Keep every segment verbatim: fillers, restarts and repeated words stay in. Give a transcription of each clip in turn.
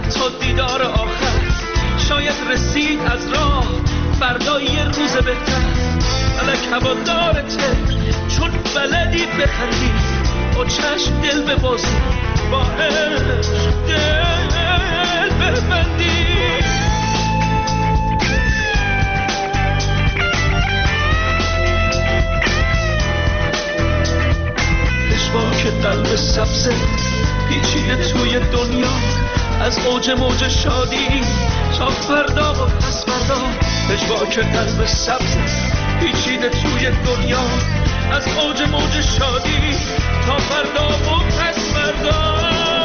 تا دیدار آخر، شاید رسید از راه فردا یه روز بهتر. فلک هوادارته چون بلدی بخندی، با چشم دل ببازی، با عشق دل ببندی. که قلب سبزه پیچیده توی دنیا، از اوج موج شادی تا فردا و پس فردا. پژواک قلب سبزه پیچیده توی دنیا، از اوج موج شادی تا فردا و پس فردا.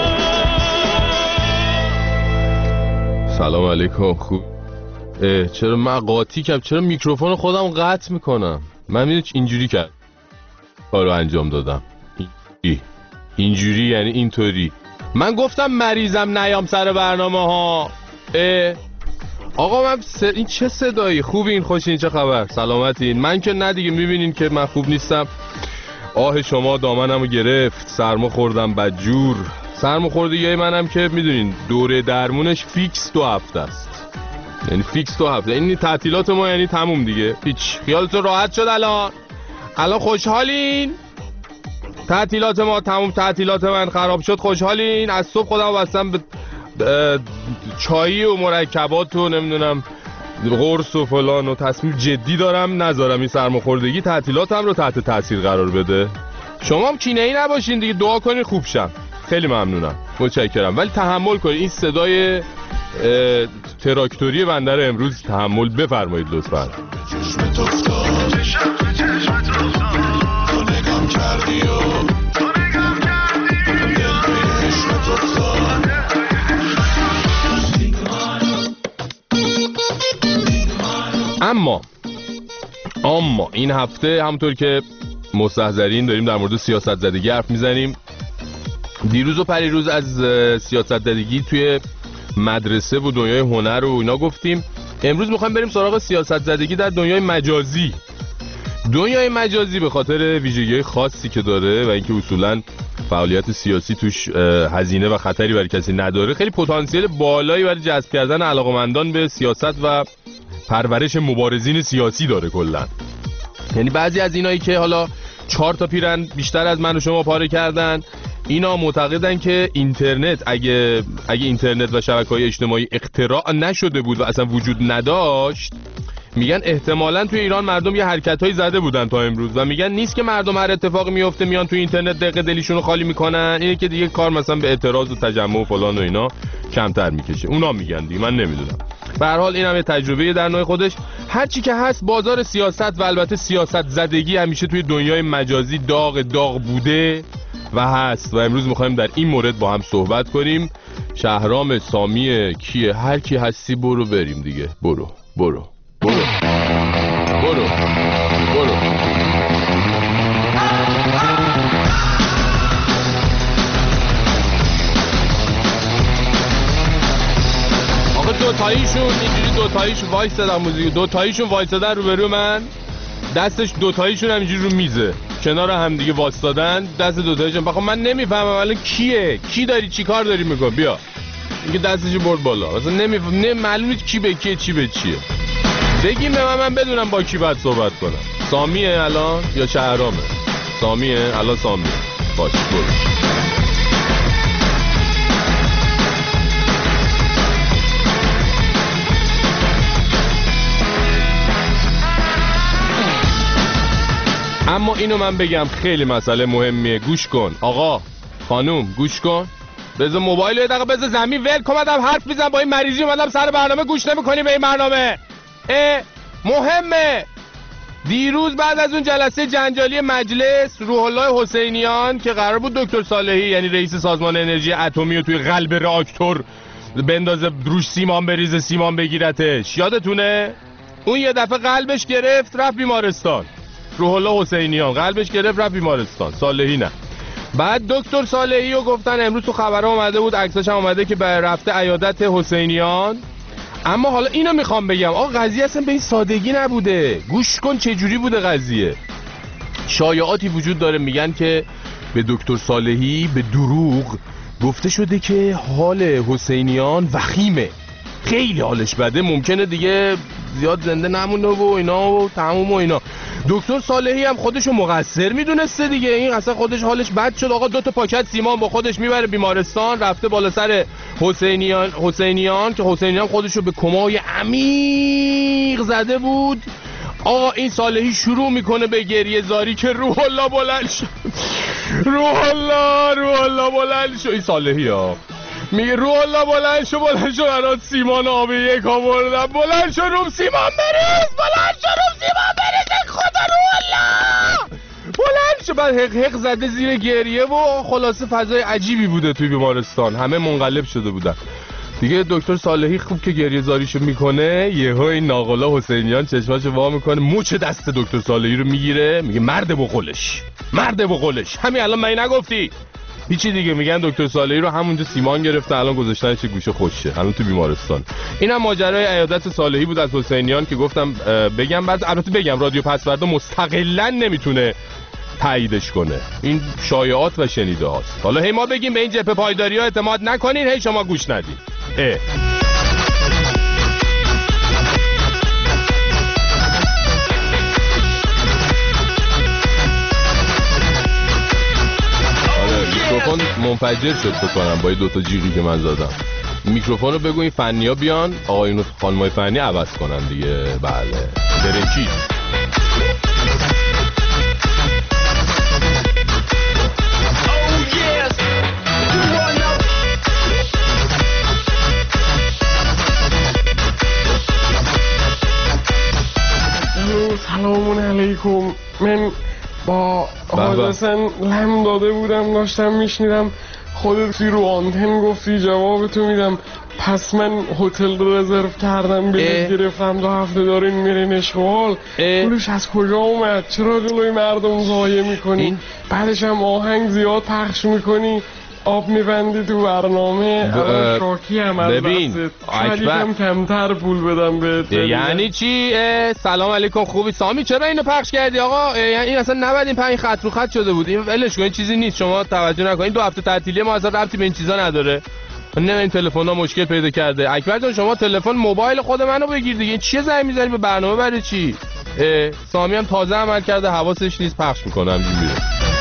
سلام علیکم. خوب چرا من قاطی کردم؟ چرا میکروفون خودم قطع میکنم؟ من میدونم اینجوری کرد کارو انجام دادم. اینجوری یعنی اینطوری. من گفتم مریضم نیام سر برنامه ها. اه. آقا من س... این چه صدایی؟ خوبین؟ خوشین؟ چه خبر؟ سلامتین؟ من که نه دیگه، میبینین که من خوب نیستم. آه شما دامنمو گرفت، سرما خوردم بدجور. سرما خوردگی منم که میدونین دوره درمونش فیکس دو هفته است. یعنی فیکس دو هفته. این تعطیلات ما یعنی تموم دیگه. هیچ. خیالتون راحت شد الان؟ الان خوشحالین؟ تعطیلات ما تموم، تعطیلات من خراب شد، خوشحالین؟ از صبح خودم بستم به چایی و مرکبات و نمیدونم قرص و فلان و تصمیم جدی دارم نذارم این سرماخوردگی تعطیلاتم رو تحت تاثیر قرار بده. شما هم کینه‌ای نباشین دیگه، دعا کنین خوب شم. خیلی ممنونم، متشکرم. ولی تحمل کنین، این صدای تراکتوری بنده رو امروز تحمل بفرمایید لطفاً. اما اما این هفته همونطور که مستحضرین داریم در مورد سیاست زدگی حرف میزنیم. دیروز و پریروز از سیاست زدگی توی مدرسه و دنیای هنر و اینا گفتیم. امروز میخوایم بریم سراغ سیاست زدگی در دنیای مجازی. دنیای مجازی به خاطر ویژگی‌های خاصی که داره و اینکه اصولاً فعالیت سیاسی توش هزینه و خطری برای کسی نداره، خیلی پتانسیل بالایی برای جذب کردن علاقه‌مندان به سیاست و پرورش مبارزین سیاسی داره کلا. یعنی بعضی از اینایی که حالا چهار تا پیرن بیشتر از من و شما پاره کردن، اینا معتقدن که اینترنت اگه اگه اینترنت و شبکه‌های اجتماعی اختراع نشده بود و اصلا وجود نداشت، میگن احتمالاً توی ایران مردم یه حرکتایی زده بودن تا امروز و میگن نیست که مردم هر اتفاقی میفته میان توی اینترنت دقیقه دلیشون رو خالی میکنن، اینه که دیگه کار مثلا به اعتراض و تجمع و فلان و اینا کمتر میکشه. اونا میگن دیگه، من نمیدونم. به هر حال اینم یه تجربه در نوع خودش. هر چی که هست بازار سیاست و البته سیاست زدگی همیشه توی دنیای مجازی داغ داغ بوده و هست و امروز میخوایم در این مورد با هم صحبت کنیم. شهرام سامی کیه؟ هر کی هستی برو بریم دیگه. برو برو برو برو برو. آقا دوتاییشون اینجوری دوتاییشون وایسادن، موزیک دوتاییشون وایسادن روبرو من، دستش دوتاییشون همینجوری رو میزه کنار هم دیگه وایسادن، دست دوتاییشون. بخوام من نمیفهمم الان کیه؟ کی داری چی کار داری میکنی؟ بیا اینکه دستش برد بالا، اصلا نمیفهم، نه معلوم نیست کی به کیه چی به چیه. بگیم به من من بدونم با کی باید صحبت کنم. سامیه الان یا شهرامه؟ سامیه الان. سامیه باشه برو. اما اینو من بگم خیلی مسئله مهمیه، گوش کن آقا خانوم، گوش کن. بذار موبایل یه دقیقه بذار زمین، ول کن، اومدم حرف میزنم با این مریضی، اومدم سر برنامه گوش نمی‌کنی به این برنامه. اه مهمه. دیروز بعد از اون جلسه جنجالی مجلس، روح الله حسینیان که قرار بود دکتر صالحی یعنی رئیس سازمان انرژی اتمی رو توی قلب راکتور بندازه روش سیمان بریزه، سیمان بگیرتش، یادتونه؟ اون یه دفعه قلبش گرفت رفت بیمارستان. روح الله حسینیان قلبش گرفت رفت بیمارستان، صالحی نه. بعد دکتر صالحی رو گفتن، امروز تو خبرها اومده بود، عکساش هم اومده که به رفته عیادت حسینیان. اما حالا اینو میخوام بگم، آقا قضیه اصلا به این سادگی نبوده. گوش کن چه جوری بوده قضیه. شایعاتی وجود داره میگن که به دکتر صالحی به دروغ گفته شده که حال حسینیان وخیمه، خیلی حالش بده، ممکنه دیگه زیاد زنده نمونه و اینا و تموم و اینا. دکتر صالحی هم خودشو مقصر میدونسته دیگه، این اصلا خودش حالش بد شد. آقا دو تا پاکت سیمان با خودش میبره بیمارستان، رفته بالا سر حسینیان حسینیان که حسینیان خودشو به کمای عمیق زده بود. آقا این صالحی شروع میکنه به گریه زاری که روح الله بلند شد، روح الله روح الله بلند شد. این صالحی ها میگه روح الله بلند شد، بلند شد برات سیمان آبی یک آوردم، بلند شد روم سیمان بریز، بلند شد روم سیمان بریز، خدا روح الله بلند شد. بعد حق حق زده زیر گریه و خلاصه فضای عجیبی بوده توی بیمارستان، همه منقلب شده بودن دیگه. دکتر صالحی خوب که گریه زاریشو میکنه، یهو این ناقلا حسینیان چشماشو وا میکنه، موچ دست دکتر صالحی رو میگیره، میگه مرد بقولش، مرد بقولش، همین الان من نگفتی هیچی دیگه. میگن دکتر صالحی رو همونجا سیمان گرفتن، الان گذاشتنش چه گوشه خوشه، الان تو بیمارستان. اینم ماجرای عیادت صالحی بود از حسینیان که گفتم بگم. بعد البته بگم رادیو پسوردا مستقلا نمیتونه تاییدش کنه، این شایعات و شنیده هاست. حالا هی ما بگیم به این جبهه پایداری ها اعتماد نکنین، هی شما گوش ندین. اه. میکروفون منفجر شد بکنم با این دوتا جیغی که من زدم. میکروفون رو بگو این فنی ها بیان، آقایون خانمای فنی عوض کنن دیگه. بله برنچی سلام علیکم. من با حادثن لم داده بودم، داشتم میشنیدم خودت رو آنتن گفتی جواب تو میدم، پس من هتل رو رزرو کردم، بلیط گرفتم، دو هفته دارین میرین اشغال. پولش از کجا اومد؟ چرا جلوی مردم ضایع میکنی؟ بعدش هم آهنگ زیاد پخش میکنی، آب میبندی تو برنامه. ب... شاکی هم از ببین شاید هم کمتر پول بدم بهت. یعنی چی؟ سلام علیکم خوبی سامی، چرا اینو پخش کردی آقا؟ یعنی این اصلا نباید این پنج خط رو خط شده بود، این ولش کن، این چیزی نیست، شما توجه نکنید. دو هفته تعطیلی ما اصلا ربطی به این چیزا نداره. نه این تلفن ها مشکل پیدا کرده. اکبر جان شما تلفن موبایل خود منو بگیر دیگه، این چیه زنگ میزنی به برنامه برای چی؟ سامی هم تازه عمل کرده، حواسش نیست، پخش میکنم میره.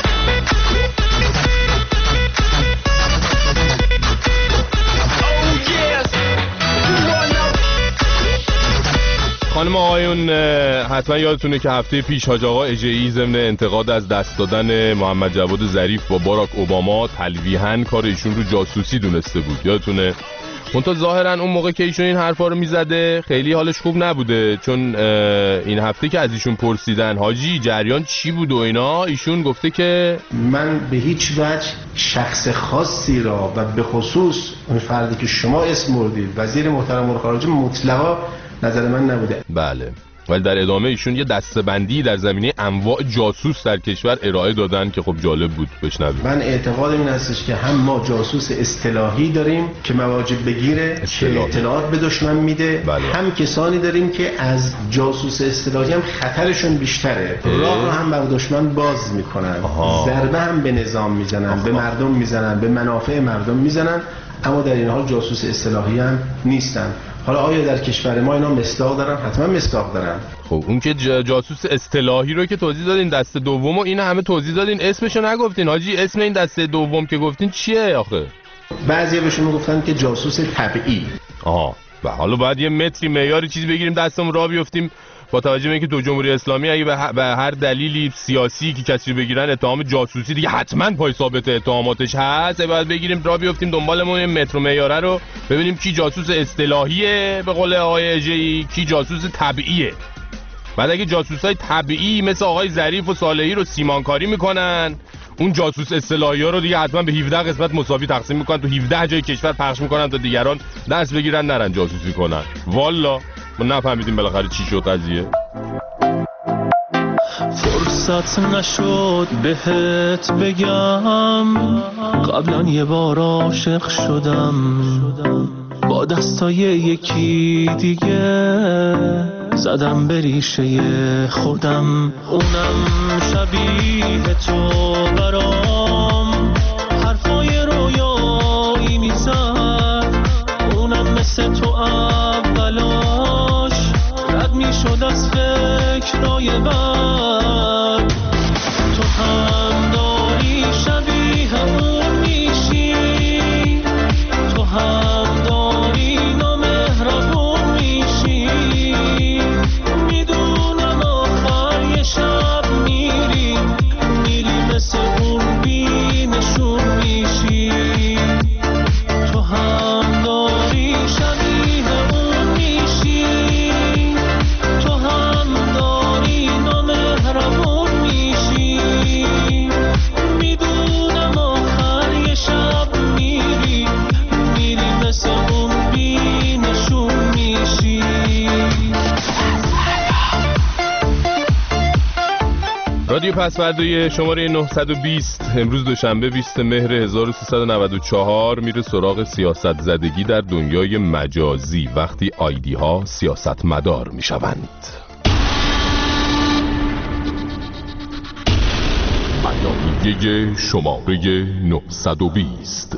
خانم آقایون حتما یادتونه که هفته پیش حاج آقا اژه‌ای ضمن انتقاد از دست دادن محمد جواد ظریف با باراک اوباما تلویحاً کار ایشون رو جاسوسی دونسته بود، یادتونه؟ منتها ظاهراً اون موقع که ایشون این حرفا رو میزده خیلی حالش خوب نبوده، چون این هفته که از ایشون پرسیدن حاجی جریان چی بود و اینا، ایشون گفته که من به هیچ وجه شخص خاصی را و به خصوص اون فردی که شما اسم بردید وزیر محترم امور خارجه مطلقاً نظر من نبوده. بله، ولی در ادامه ایشون یه دسته‌بندی در زمینه انواع جاسوس در کشور ارائه دادن که خب جالب بود بشنویم. من اعتقادم این هستش که هم ما جاسوس اصطلاحی داریم که مواجب بگیره که اطلاعات به دشمن میده، بله. هم کسانی داریم که از جاسوس اصطلاحی هم خطرشون بیشتره، راه رو هم بر دشمن باز میکنن، ضربه هم به نظام میزنن، آها. به مردم میزنن، به منافع مردم میزنن، اما در این حال جاسوس اصطلاحی هم نیستن. حالا آیا در کشور ما اینا مصداق دارن؟ حتما مصداق دارن. خب اون که جاسوس اصطلاحی رو که توضیح دادین، دسته دوم و این همه توضیح دادین، اسمشو نگفتین حاجی. اسم این دسته دوم که گفتین چیه آخه؟ بعضیا بهشون میگفتن که جاسوس طبیعی. آها، و حالا باید یه متری معیاری چیزی بگیریم دستمون راه بیافتیم با توجه به اینکه تو جمهوری اسلامی اگه به هر دلیلی سیاسی که کسی رو بگیرن اتهام جاسوسی دیگه حتما پای ثابت اتهاماتش هست، باید بگیریم راه بیافتیم دنبالمون این متر و معیاره رو ببینیم کی جاسوس اصطلاحیه به قول آقای اژه‌ای، کی جاسوس طبیعیه. بعد اگه جاسوسای طبیعی مثل آقای ظریف و صالحی رو سیمانکاری میکنن، اون جاسوس اصطلاحی ها رو دیگه حتما به هفده قسمت مساوی تقسیم میکنن، تو هفده جای کشور پخش میکنن تا دیگران دست بگیرن نرن جاسوسی کنن. والا ما نفهمیدیم بالاخره چی شد قضیه. فرصت نشد بهت بگم قبلا یه بار عاشق شدم با دستای یکی دیگه، زدم به ریشه خودم، اونم شبیه تو برام حرفای رویا روزای من تو هم داری شبیه اون میشی تو هم داری نامهربون میشی میدونم آخر یه شب میری میری مثل اون بی نشون میشی تو هم داری شبیه اون میشی تو هم داری نامهربون میشی میدونم آخر یه شب میری میری مثل اون بی نشون میشی. رادیو پسوردوی شماره نهصد و بیست امروز دوشنبه بیست مهر هزار و سیصد و نود و چهار میره سراغ سیاست زدگی در دنیای مجازی وقتی آیدی ها سیاست مدار میشوند. بیانیه شماره نهصد و بیست.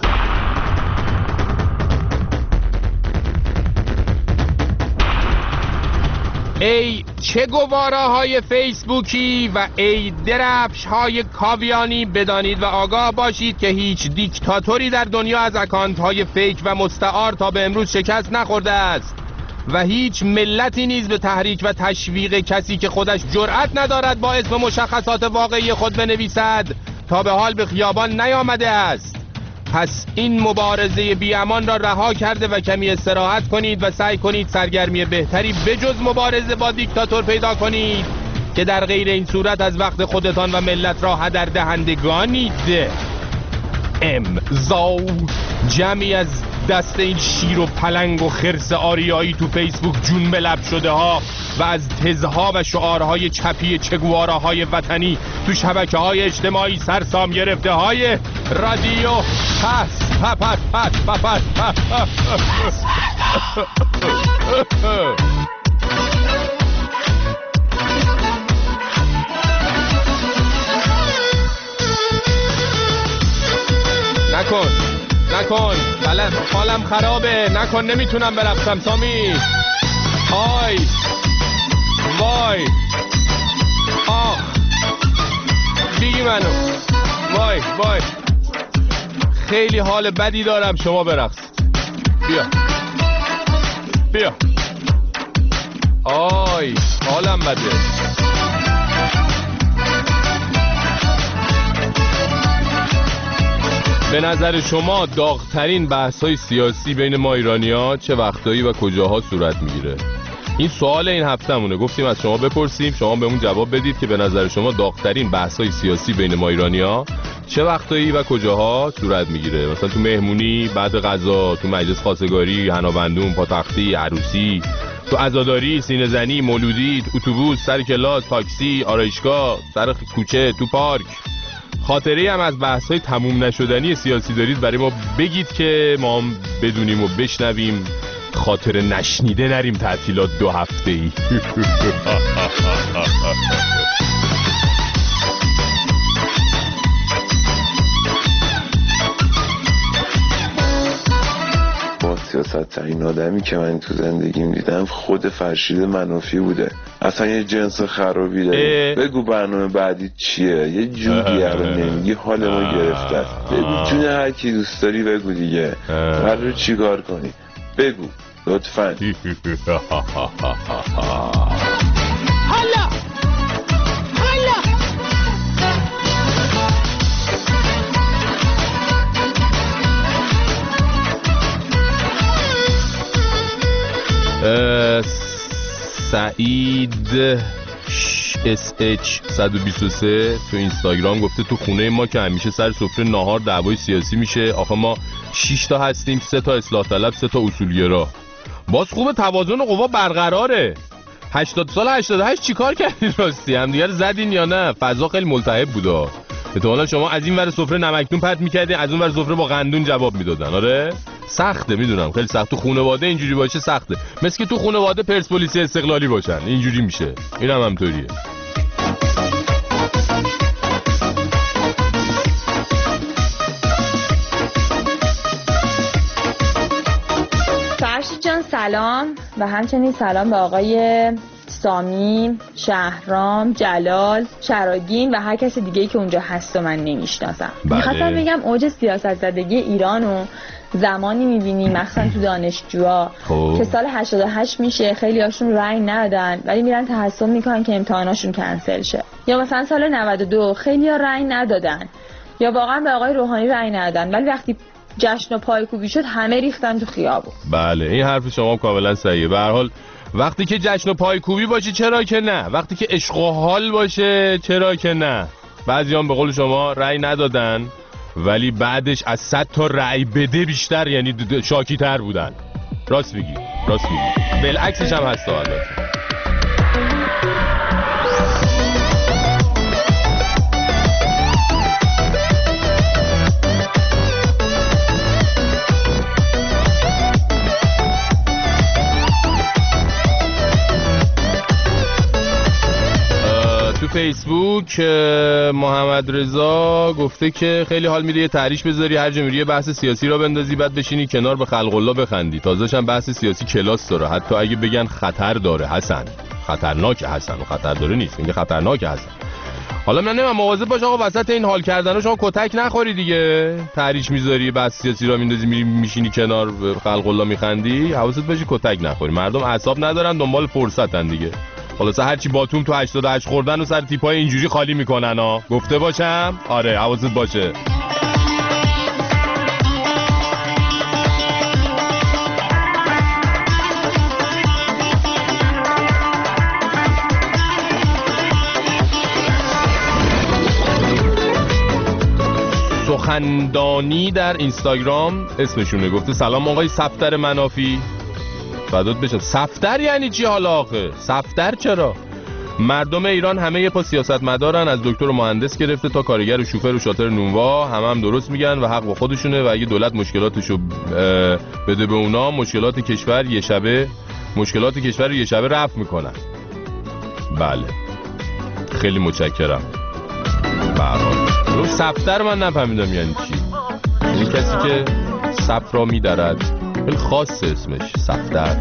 ای چه گواره های فیسبوکی و ای درفش های کاویانی، بدانید و آگاه باشید که هیچ دیکتاتوری در دنیا از اکانت های فیک و مستعار تا به امروز شکست نخورده است و هیچ ملتی نیز به تحریک و تشویق کسی که خودش جرأت ندارد با اسم مشخصات واقعی خود بنویسد تا به حال به خیابان نیامده است. پس این مبارزه بی‌امان را رها کرده و کمی استراحت کنید و سعی کنید سرگرمی بهتری بجز مبارزه با دیکتاتور پیدا کنید که در غیر این صورت از وقت خودتان و ملت را هدر دهندگانید. امضا جمعی از دست این شیر و پلنگ و خرس آریایی تو فیسبوک جون به لب شده ها و از تزها و شعارهای چپی چگواراهای وطنی تو شبکه های اجتماعی سرسام گرفته های رادیو پس پس پس پس پس نکن نکن بلد حالم خرابه نکن نمیتونم برقصم سامی. آی وای آخ بگی منو وای وای خیلی حال بدی دارم شما برقص. بیا بیا آی حالم بده. به نظر شما داغ‌ترین بحث‌های سیاسی بین ما ایرانی‌ها چه وقتایی و کجاها صورت میگیره؟ این سوال این هفته‌مونه. گفتیم از شما بپرسیم، شما بهمون جواب بدید که به نظر شما داغ‌ترین بحث‌های سیاسی بین ما ایرانی‌ها چه وقتایی و کجاها صورت میگیره؟ مثلا تو مهمونی، بعد غذا، تو مجلس خواستگاری، حنابندون، پاتختی، عروسی، تو عزاداری، سینه‌زنی، مولودی، اتوبوس، سر کلاس، تاکسی، آرایشگاه، سر کوچه، تو پارک. خاطره هم از بحث‌های تموم نشدنی سیاسی دارید برای ما بگید که ما هم بدونیم و بشنویم، خاطر نشنیده نریم تعطیلات دو هفته‌ای. سیاست ترین آدمی که من تو زندگیم دیدم خود فرشید منافی بوده. اصلا یه جنس خرابی داره. بگو برنامه بعدی چیه؟ یه جوری رو نمیگی حال ما گرفته است. بگو جون هر کی دوست داری بگو دیگه. قراره چیکار کنی؟ بگو لطفاً. حالا سعید اس اچ صد و بیست و سه تو اینستاگرام گفته تو خونه ما که همیشه سر سفره ناهار دعوای سیاسی میشه. آخه ما شش تا هستیم، سه تا اصلاح طلب، سه تا اصولگرا. باز خوبه توازن قوا برقراره. هشتاد سال هشتاد و هشت چیکار کردین راستی؟ هم دیگه زدین یا نه؟ فضا خیلی ملتهب بودا. احتمالاً شما از این ور سفره نمکتون پرت میکردین، از اون ور سفره با قندون جواب میدادن. آره سخته، میدونم خیلی سخت. تو خانواده اینجوری باشه سخته، مثل که تو خانواده پرسپولیس استقلالی باشن اینجوری میشه. اینم هم همطوریه. فرشید جان سلام و همچنین سلام به آقای سامین، شهرام، جلال، شراگین و هر کسی دیگه‌ای که اونجا هست و من نمیشناسم. بله. می‌خواستم بگم اوج سیاست زدگی ایرانو زمانی می‌بینی مثلا تو دانشجوها که سال هشتاد و هشت میشه خیلی هاشون رأی ندادن ولی میرن تحصیل میکنن که امتحاناشون کنسل شه، یا مثلا سال نود و دو خیلی ها رأی ندادن یا واقعا به آقای روحانی رأی ندادن ولی وقتی جشن و پایکوبی شد همه ریختن تو خیابون. بله این حرف شما کاملا صحیحه. به هر حال وقتی که جشن و پایکوبی باشه چرا که نه، وقتی که عشق و حال باشه چرا که نه. بعضیان به قول شما رأی ندادن ولی بعدش از صد تا رأی بده بیشتر یعنی شاکی تر بودن. راست میگی، راست میگی. بالعکسش هم هست البته. تو فیسبوک محمد رضا گفته که خیلی حال میده یه تحریش بذاری هر جا میری یه بحث سیاسی را بندازی بعد بشینی کنار به خلق الله بخندی. تازه‌ش هم بحث سیاسی کلاس داره، حتی اگه بگن خطر داره حسن، خطرناکه حسن و خطر داره نیست، میگه خطرناکه حسن. حالا من نمیدونم مواظب باش آقا وسط این حال کردن شما کتک نخوری دیگه. تحریش میذاری بحث سیاسی را میندازی میری میشینی کنار به خلق الله میخندی، حواست باشه کتک نخوری. مردم اعصاب ندارن دنبال فرصتن دیگه. خلاصه هرچی باتوم تو هشتاد و هشت خوردن و سر تیپای اینجوری خالی میکنن ها. گفته باشم آره حواست باشه. سخندانی در اینستاگرام اسمشونه گفته سلام آقای صفدر منافی. فدات بشم. صفدر یعنی چی حالا آخه؟ صفدر چرا؟ مردم ایران همه یه پا سیاستمدارن، از دکتر و مهندس گرفته تا کارگر و شوفر و شاطر نونوا، همه هم درست میگن و حق با خودشونه و اگه دولت مشکلاتشو بده به اونا مشکلات کشور یه شبه مشکلات کشور رو یه شبه رفع میکنن. بله خیلی متشکرم. برای صفدر من نفهمیدم یعنی چی. یعنی کسی که صف را میدرد. خیلی خاصه اسمش صفدر.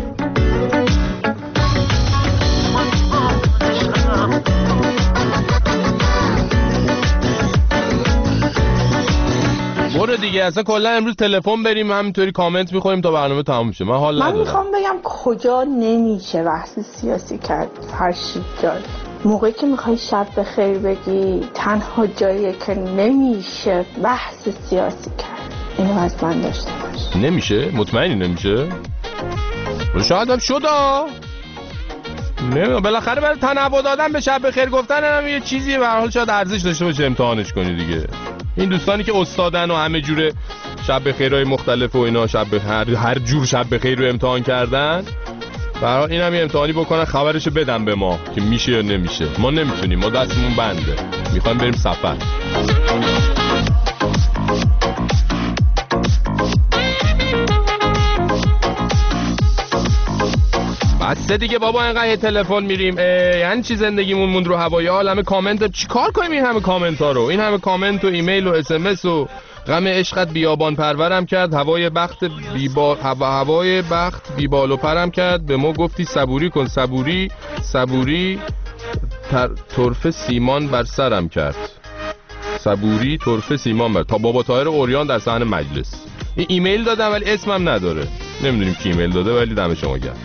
برو دیگه اصلا کلا امروز تلفن بریم همینطوری کامنت میخوریم تا برنامه تموم شه. من حال ندارم. من میخوام بگم کجا نمیشه بحث سیاسی کرد. فرشید جان موقعی که میخوای شب بخیر بگی تنها جاییه که نمیشه بحث سیاسی کرد. اینو از من داشته باش. نمیشه؟ مطمئنی نمیشه؟ شاید هم شدا نمیدونم بالاخره برای تنوع دادن به شب بخیر گفتن هم یه چیزیه به هر حال شاید ارزش داشته باشه امتحانش کنی دیگه. این دوستانی که استادن و همه جوره شب بخیرهای مختلف و اینا شب هر هر جور شب بخیر رو امتحان کردن برای این هم یه امتحانی بکنن خبرشو بدن به ما که میشه یا نمیشه. ما نمیتونیم، ما دستمون بنده، میخوایم بریم سفر. بسته دیگه بابا اینقدر تلفن میریم. یعنی چی زندگیمون موند رو هوای عالمه کامنت. چیکار کنیم این همه کامنت ها رو؟ این همه کامنت و ایمیل و اس ام اس و غم عشقت بیابان پرورم کرد، هوای بخت بیبال هوا هوای بخت بیبال و پرم کرد، به ما گفتی صبوری کن صبوری صبوری تر... طرف سیمان بر سرم کرد. صبوری طرف سیمان بر تا بابا طاهر اوریان در صحن مجلس. این ایمیل دادم ولی اسمم نداره، نمیدونیم کی ایمیل داده ولی دم شما گرم.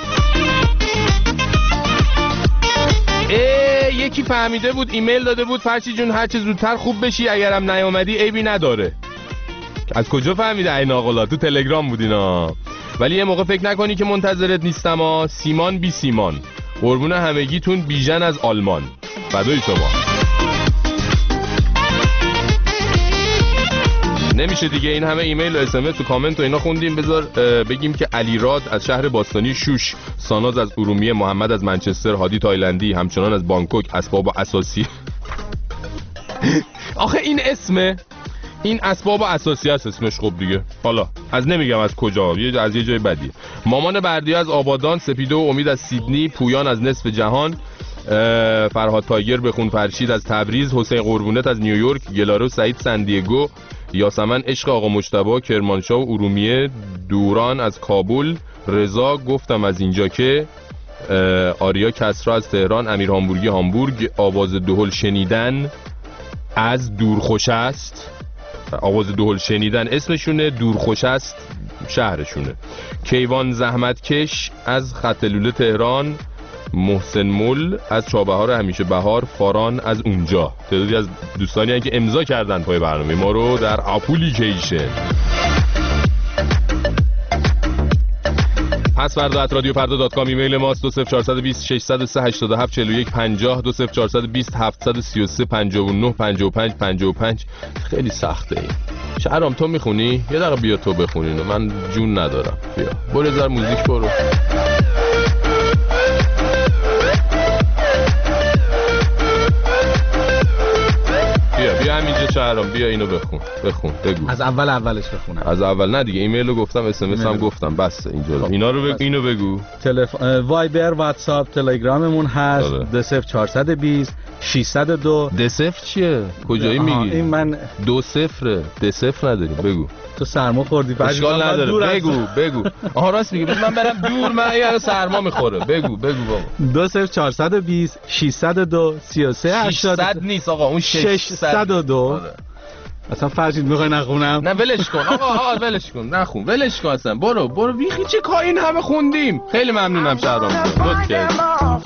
ای یکی فهمیده بود ایمیل داده بود فرشی جون هر چه زودتر خوب بشی اگرم نیامدی عیبی نداره. از کجا فهمیده این آقلا؟ تو تلگرام بود اینا. ولی یه موقع فکر نکنی که منتظرت نیستم ها. سیمان بی سیمان قربون همگیتون بیژن از آلمان. فدای شما. نمیشه دیگه این همه ایمیل و اس ام اس و کامنت و اینا خوندیم. بذار بگیم که علیراد از شهر باستانی شوش، ساناز از ارومیه، محمد از منچستر، هادی تایلندی همچنان از بانکوک، اسباب اساسی آخه این اسمه، این اسباب اساسی است اسمش. خب دیگه حالا از نمیگم از کجا، از یه جای بدی. مامان بردی از آبادان، سپیده و امید از سیدنی، پویان از نصف جهان، فرهاد تایگر بخون فرشید از تبریز، حسین قربونت از نیویورک، گلارو سعید سندیگو، یاسمن عشق آقا مجتبی کرمانشاه و ارومیه، دوران از کابل، رضا گفتم از اینجا که آریا کسرا از تهران، امیر هامبورگی هامبورگ، آواز دهل شنیدن از دورخوش است. آواز دهل شنیدن اسمشونه، دورخوش است شهرشونه. کیوان زحمتکش از خط لوله تهران، محسن مل از چابهار همیشه بهار، فاران از اونجا. تعدادی از دوستانی هستند که امضا کردن پای برنامه ما رو در اپلیکیشن. پس فردا ات رادیو فردا دات کام ایمیل ماست. دو صفر چهار دو صفر شش صفر سه هشتاد و هفت چهل و یک پنجاه دو صفر چهار دو صفر هفت سه سه پنجاه و نه پنجاه و پنج پنجاه و پنج. خیلی سخته این. شهرام تو میخونی؟ یه دقیقه بیا تو بخونی، من جون ندارم. بیا برو زار موزیک برو. بیا بیا همینجا شهرام، بیا اینو بخون بخون بگو. از اول اولش بخونم. از اول نه دیگه، ایمیل رو گفتم، اس ام اس هم گفتم، بس اینجا رو. اینا رو بگو. اینو بگو. تلفن، وایبر، واتساپ، تلگراممون هست. دو صفر چهار دو صفر ششصد و دو. دو صفر چیه؟ کجایی میگی؟ این من دو صفره. دو صفر نداریم. بگو. تو سرما خوردی؟ اشکال نداره. بگو بگو. آها راست میگی. من برم دور، من یه سرما میخوره. بگو بگو بابا. دو صفر چهار دو صفر ششصد و دو سی و سه هشتاد. ششصد نیست آقا، اون ششصد و دو. اصلا فرشید میخوای نخونم؟ نه ولش کن آقا، آقا ولش کن، نخون، ولش کن اصلا. برو برو بیخی، چه کاری این همه خوندیم. خیلی ممنونم شهرام. لطف کردی.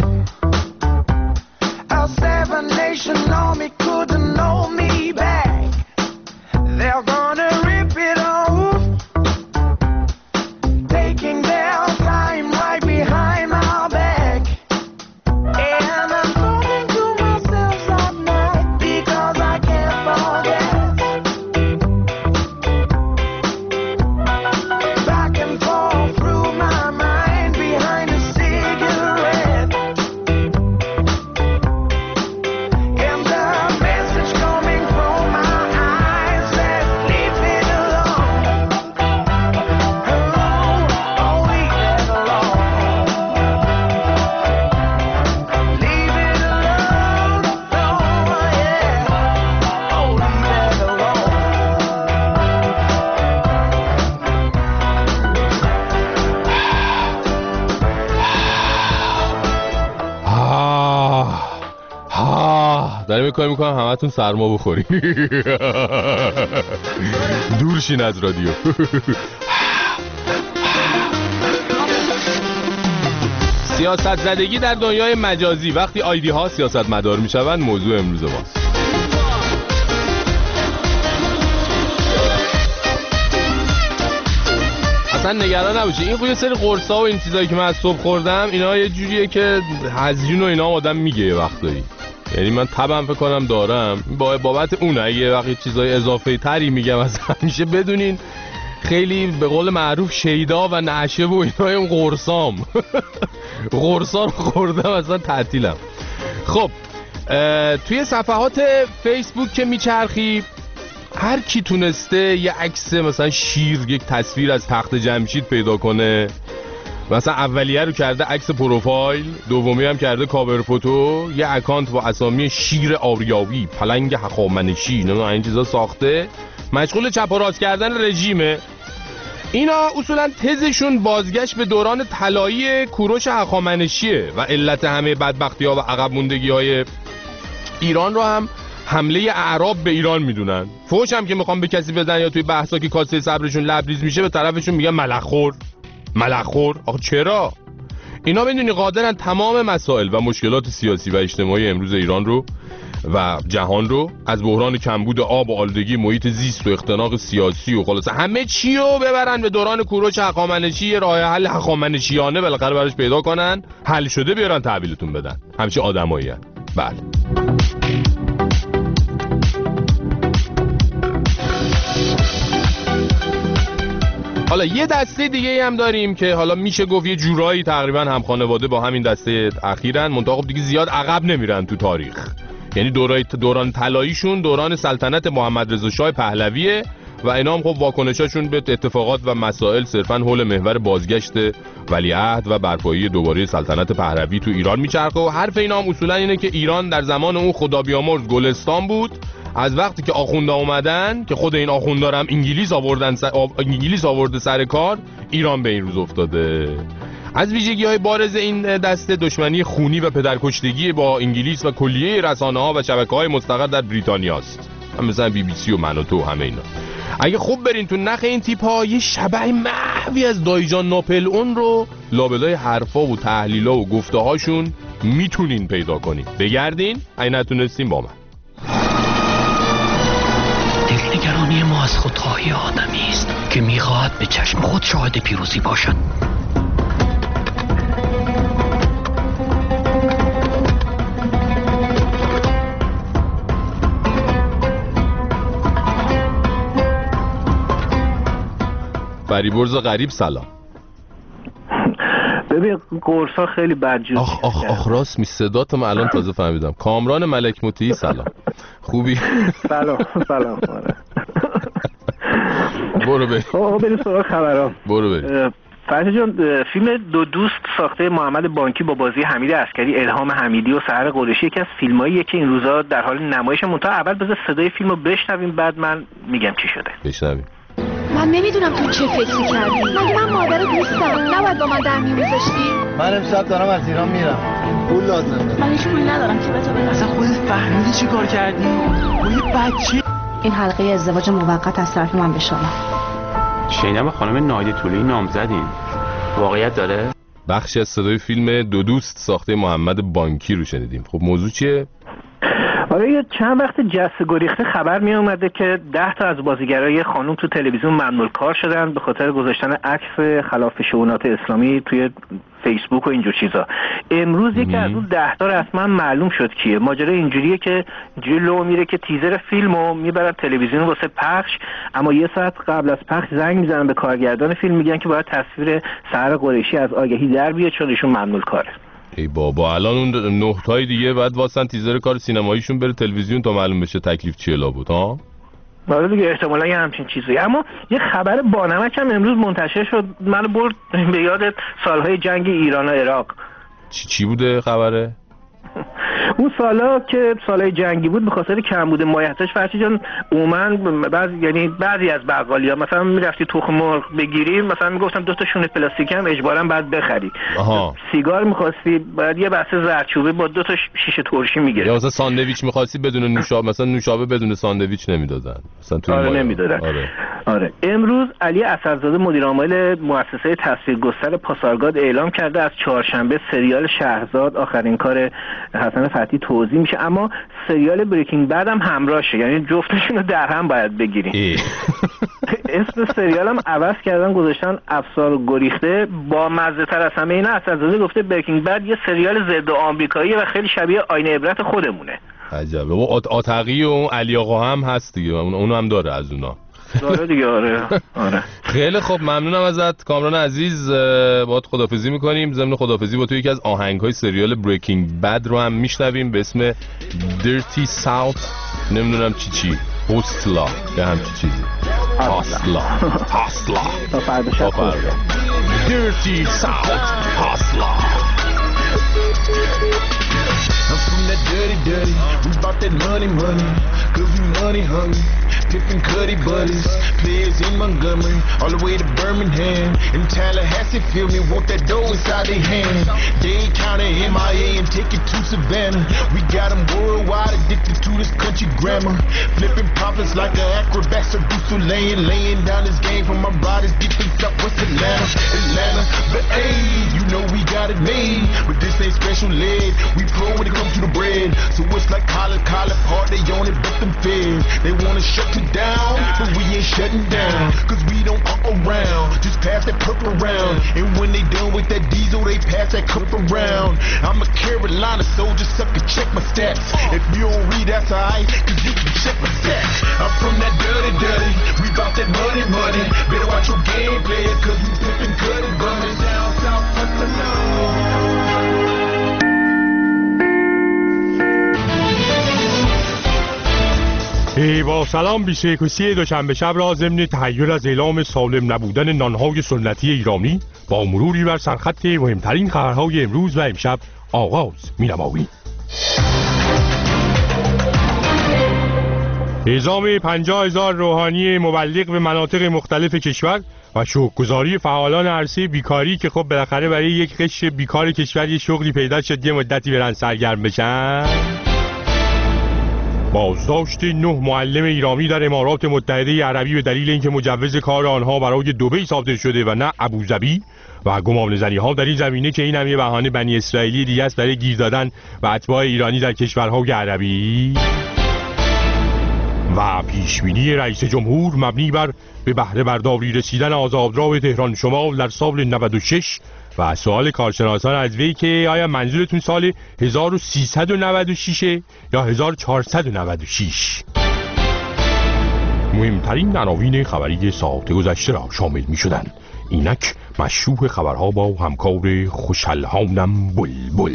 دارم این کاری میکنم همه تون سرما بخوری. دور شین از رادیو. سیاست زدگی در دنیای مجازی. وقتی آیدی ها سیاست مدار میشوند موضوع امروز ماست. اصلا نگران نباشی، این یه سری قرصا و این چیزایی که من از صبح خوردم اینا یه جوریه که هزیون و اینا آدم میگه یه وقتایی. یعنی من تبم فکر کنم دارم با بابت اونه. اگه وقتی چیزای اضافه تری میگم از همیشه بدونین خیلی به قول معروف شیدا و نعشه و اینا اون قرصام. قرصا رو خوردم اصلا تعطیلم. خب توی صفحات فیسبوک که میچرخی هر کی تونسته یه عکس مثلا شیر، یک تصویر از تخت جمشید پیدا کنه، مثلا اولیه رو کرده عکس پروفایل، دومی هم کرده کاور فوتو، یه اکانت با اسامی شیر آریاوی، پلنگ هخامنشی، نه این چیزا ساخته، مشغول چپ و راست کردن رژیمه. اینا اصولا تزشون بازگشت به دوران طلایی کوروش هخامنشیه و علت همه بدبختی‌ها و عقب موندگی‌های ایران رو هم حمله اعراب به ایران میدونن. فوش هم که میخوام به کسی بدن یا توی بحثا که کاسه صبرشون لبریز میشه به طرفشون میگن ملخور. ملخور آخه چرا؟ اینا میدونی قادرن تمام مسائل و مشکلات سیاسی و اجتماعی امروز ایران رو و جهان رو، از بحران کمبود آب و آلودگی محیط زیست و اختناق سیاسی و خلاصه همه چی رو ببرن به دوران کوروش هخامنشی، یه راه حل هخامنشیانه بالاخره براش پیدا کنن، حل شده بیارن تحویلتون بدن. همچین آدمایین. بله. حالا یه دسته دیگه هم داریم که حالا میشه گفت یه جورایی تقریبا هم خانواده با همین دسته اخیرن، منتها خب دیگه زیاد عقب نمیرن تو تاریخ. یعنی دوران دوران طلاییشون دوران سلطنت محمد رضا شاه پهلویه و اینا هم خب واکنشاشون به اتفاقات و مسائل صرفاً حول محور بازگشت ولیعهد و برپایی دوباره سلطنت پهلوی تو ایران میچرخه و حرف اینا هم اصولاً اینه که ایران در زمان اون خدا بیامرز گلستان بود. از وقتی که آخوندا اومدن که خود این آخوندا هم انگلیس آوردن سر... انگلیس آورده سر کار، ایران به این روز افتاده. از ویژگی‌های بارز این دسته دشمنی خونی و پدرکشتگی با انگلیس و کلیه رسانه‌ها و شبکه‌های مستقر در بریتانیا است. مثلا بی بی سی و من و تو همه اینا. اگه خوب برین تو نخ این تیپ‌ها یه شبح محوی از دایجان ناپل اون رو لابلای حرفا و تحلیلا و گفته‌هاشون میتونین پیدا کنین. بگردین، اگه نتونستین با من. دلنگرانی ما از خودخواهی آدمی است که میخواهد به چشم خود شاهد پیروزی باشد. فریبرز غریب سلام. ببین قرصا خیلی بدجوری. آخ آخ آخ راست می صدات من الان تازه فهمیدم. کامران ملک مطیعی سلام. خوبی؟ سلام سلام. برو بریم. آقا بریم سراغ خبرام. برو بریم. فرشاد جان، فیلم دو دوست ساخته محمد بانکی با بازی حمید عسکری، الهام حمیدی و سحر قریشی یکی از فیلماییه که این روزا در حال نمایش. منتها اول بذار صدای فیلمو بشنویم بعد من میگم چی شده. بشنویم. من نمیدونم تو چه فکری کردی. مگه من مادر دوستم نباید با من در میون میذاشتی؟ من امشب دارم از ایران میرم، پول لازم دارم. من هیچ پولی ندارم که به تو بدم. اصلا خودت فهمیدی چی کار کردی؟ با یه بچه. این حلقه ازدواج موقت از طرف من به شما. شنیدم با خانم نایده طلویی نامزدین. واقعیت داره؟ بخش از صدای فیلم دو دوست ساخته محمد بانکی رو شنیدیم. خب موضوع چیه؟ آره یه چند وقت جسته گریخته خبر می اومده که ده تا از بازیگرای خانم تو تلویزیون ممنوع کار شدن به خاطر گذاشتن عکس خلاف شؤونات اسلامی توی فیسبوک و اینجور چیزا. امروز یکی از اون ده تا رسما معلوم شد کیه. ماجرا اینجوریه که جلو میره که تیزر فیلمو میبرن تلویزیون واسه پخش، اما یه ساعت قبل از پخش زنگ میزنن به کارگردان فیلم، میگن که باید تصویر سحر قریشی از آگهی در بیاد چون ایشون ممنوع کاره. ای بابا الان اون نه تای دیگه بعد واسن تیزر کار سینماییشون بره تلویزیون تا معلوم بشه تکلیف چیه لابد ها. آره دیگه احتمالاً یه همچین چیزی. اما یه خبر بانمک هم امروز منتشر شد، منو برد به یاد سالهای جنگ ایران و عراق. چی چی بوده خبره؟ اون سالا که سالهای جنگی بود به خاطر کمبود مایحتاج فرشی جان عموما بعض یعنی بعضی از بقالیا مثلا میرفتی تخم مرغ بگیری مثلا میگفتن دو تا شونه پلاستیکی هم اجباراً بعد بخری. آها. سیگار می‌خواستی بعد یه بسته زردچوبه با دو تا شیشه ترشی می‌گرفتی. یا مثلا ساندویچ می‌خواستی بدون نوشابه مثلا نوشابه بدون ساندویچ نمیدادن. مثلا تو آره نمیدادن. آره. آره امروز علی اثرزاده مدیر عامل مؤسسه تصویرگستر پاسارگاد اعلام کرده از چهارشنبه سریال شهرزاد آخرین کار حسن فتحی توضیح میشه، اما سریال بریکینگ بد هم همراهشه، یعنی جفتشون رو در هم باید بگیریم. اسم سریال هم عوض کردن گذاشتن افسار گریخته. با مزه تر از همه اینا اثرزاده گفته بریکینگ بد یه سریال ضد آمریکاییه و خیلی شبیه آینه عبرت خودمونه. عجبه. و آتقی و علی آقا هم هست دیگه، اونو هم داره از اونا. داره دیگه. آره آره. خیلی خب ممنونم ازت کامران عزیز. باهات خداحافظی میکنیم. ضمن خداحافظی با تو یکی از آهنگ‌های سریال بریکینگ بد رو هم میشنویم به اسم دیرتی ساوت نمیدونم چی چی هاستلا یا هم چی چیزی هاستلا هاستلا تا فردا شب دیرتی ساوت هاستلا. I'm from that dirty, dirty. We bought that money, money. Cause we money hungry. Pippin' Cuddy buddies. Players in Montgomery. All the way to Birmingham. In Tallahassee, feel me? Want that dough inside their hand. Dade County, M I A, and take it to Savannah. We got them worldwide addicted to this country grammar. Flipping profits like an acrobat. Seducer laying, laying down this game for my riders. Deep in Southwest Atlanta. Atlanta. But hey, you know we got it made. But this ain't special ed. We pro when it comes to the bread. So it's like college, college hard, they on it, but them feds. They wanna shut it down, but we ain't shutting down. Cause we don't up around, just pass that purple around. And when they done with that diesel, they pass that cup around. I'm a Carolina soldier, sucker, check my stats. If you don't read, that's alright, cause you can check my stats. I'm from that dirty, dirty, we bout that money, money. Better watch your game, player, cause we pippin' Cuddy buddies. Down south, Buffalo. ای با سلام بیست و یک و سی دوشنبه شب را ضمن تحیر از اعلام سالم نبودن نانهای سنتی ایرانی با مروری بر سرخط مهمترین خبرهای امروز و امشب آغاز می‌نماییم. اعزام پنجاه هزار روحانی مبلغ به مناطق مختلف کشور و شکرگزاری فعالان عرصه بیکاری که خب بالاخره برای یک قشر بیکار کشور یه شغلی پیدا شد یه مدتی برن سرگرم بشن. بازداشت نه معلم ایرانی در امارات متحده عربی به دلیل اینکه مجوز کار آنها برای دبی صادر شده و نه ابوظبی و گمانه‌زنی ها در این زمینه که این هم یه بهانه بنی اسرائیلی دیگه است برای گیر دادن و اتباع ایرانی در کشورهای عربی. و پیشبینی رئیس جمهور مبنی بر به بهره برداری رسیدن آزادراه تهران شمال در سال نود و شش و سوال کارشناسان از وی که آیا منظورتون سال هزار و سیصد و نود و شش یا هزار و چهارصد و نود و شش؟ مهمترین عناوین خبری ساعت گذشته را شامل می شدن. اینک مشروع خبرها با همکار خوش‌الحانم بلبل.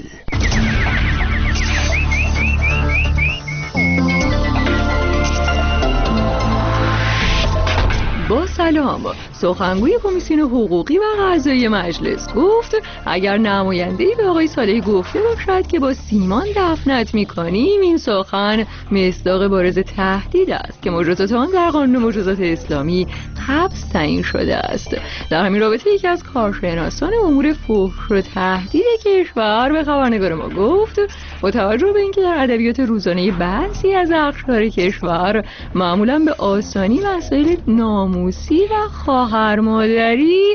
با سلام، سخنگوی کمیسیون حقوقی و قضایی مجلس گفت اگر نماینده‌ای به آقای صالحی گفته باشد که با سیمان دفنت می‌کنیم، این سخن مصداق بارز تهدید است که مجازات آن در قانون مجازات اسلامی حبس تعیین شده است. در همین رابطه یکی از کارشناسان امور فحش و تهدید کشور به خبرنگار ما گفت با توجه به اینکه در ادبیات روزانه بعضی از اقشار کشور معمولاً به آسانی مسائل ناموسی و خواهر مادری،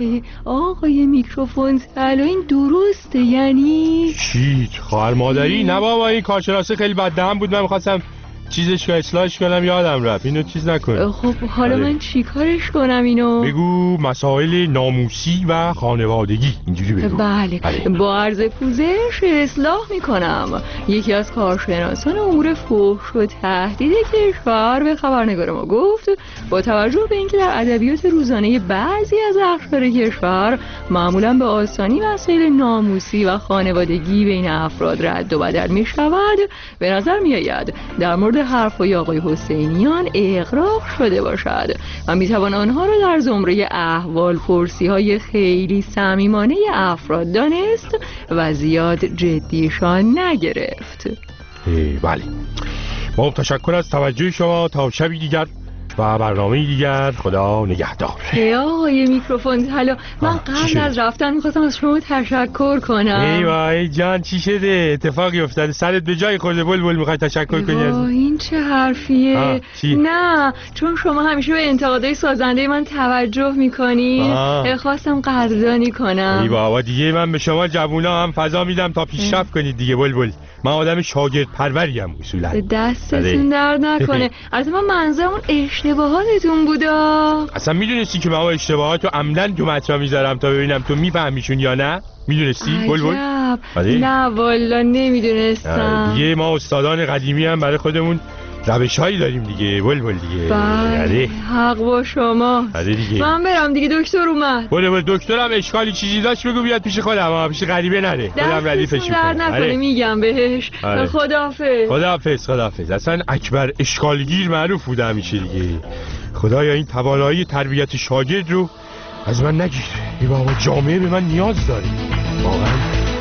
آقای میکروفون طلا این درسته؟ یعنی چی؟ خواهر مادری؟ نه بابا، این کارشناسه خیلی بددهن بود، من می‌خواستم چیزش که اصلاحش کنم یادم رفت. اینو چیز نکن. خب حالا من چی کارش کنم اینو؟ بگو مسائل ناموسی و خانوادگی، اینجوری بگو. بله, بله. با عرض پوزش اصلاح میکنم. یکی از کارشناسان امور فحش و تهدید کشور به خبرنگار ما گفت با توجه به اینکه در ادبیات روزانه بعضی از اقشار کشور معمولا به آسانی مسائل ناموسی و خانوادگی بین افراد رد و بدل میشود، به نظر میآید در مورد حرفای آقای حسینیان اغراق شده باشد و میتوان آنها را در زمره احوال پرسی های خیلی صمیمانه افراد دانست و زیاد جدیشان نگرفت. بله، با تشکر از توجه شما. تا شبی دیگر و برنامه دیگر، خدا نگهدار. ای آقای میکروفون طلا، من قبل از رفتن میخواستم از شما تشکر کنم. ای وای جان، چی شده؟ اتفاقی افتاده؟ سرت به جای خورده بلبل، میخوای تشکر کنی از این چه حرفیه؟ نه، چون شما همیشه به انتقادهای سازنده من توجه میکنی، خواستم قدردانی کنم. ای بابا دیگه، من به شما جوونا هم فضا میدم تا پیشرفت کنید دیگه بلبل. من آدم شاگرد پروریم اصولا. دستتون درد نکنه. البته من منظورم اشتباهاتتون بودا. اصلا میدونستی که من با اشتباهاتو عمدن تو مطرح میذارم تا ببینم تو میفهمیشون یا نه؟ میدونستی بلبل؟ نه والا نمیدونستم. دیگه ما استادان قدیمی هم برای خودمون روش هایی داریم دیگه بلبل دیگه. بله حق با شما. من برم دیگه، دکتر اومد. بلبل دکترم اشکالی چیزی داشت بگو بیاد پیش خودم، پیش غریبه نره. خودم ردیفش میکنم. در نکنه میگم بهش. خداحافظ. خداحافظ خداحافظ. اصلا اکبر اشکالگیر معروف بوده همیشه دیگه. خدایا این توانایی تربیت شاگرد رو از من نگیر. ای بابا جامعه به من نیاز داره واقعا.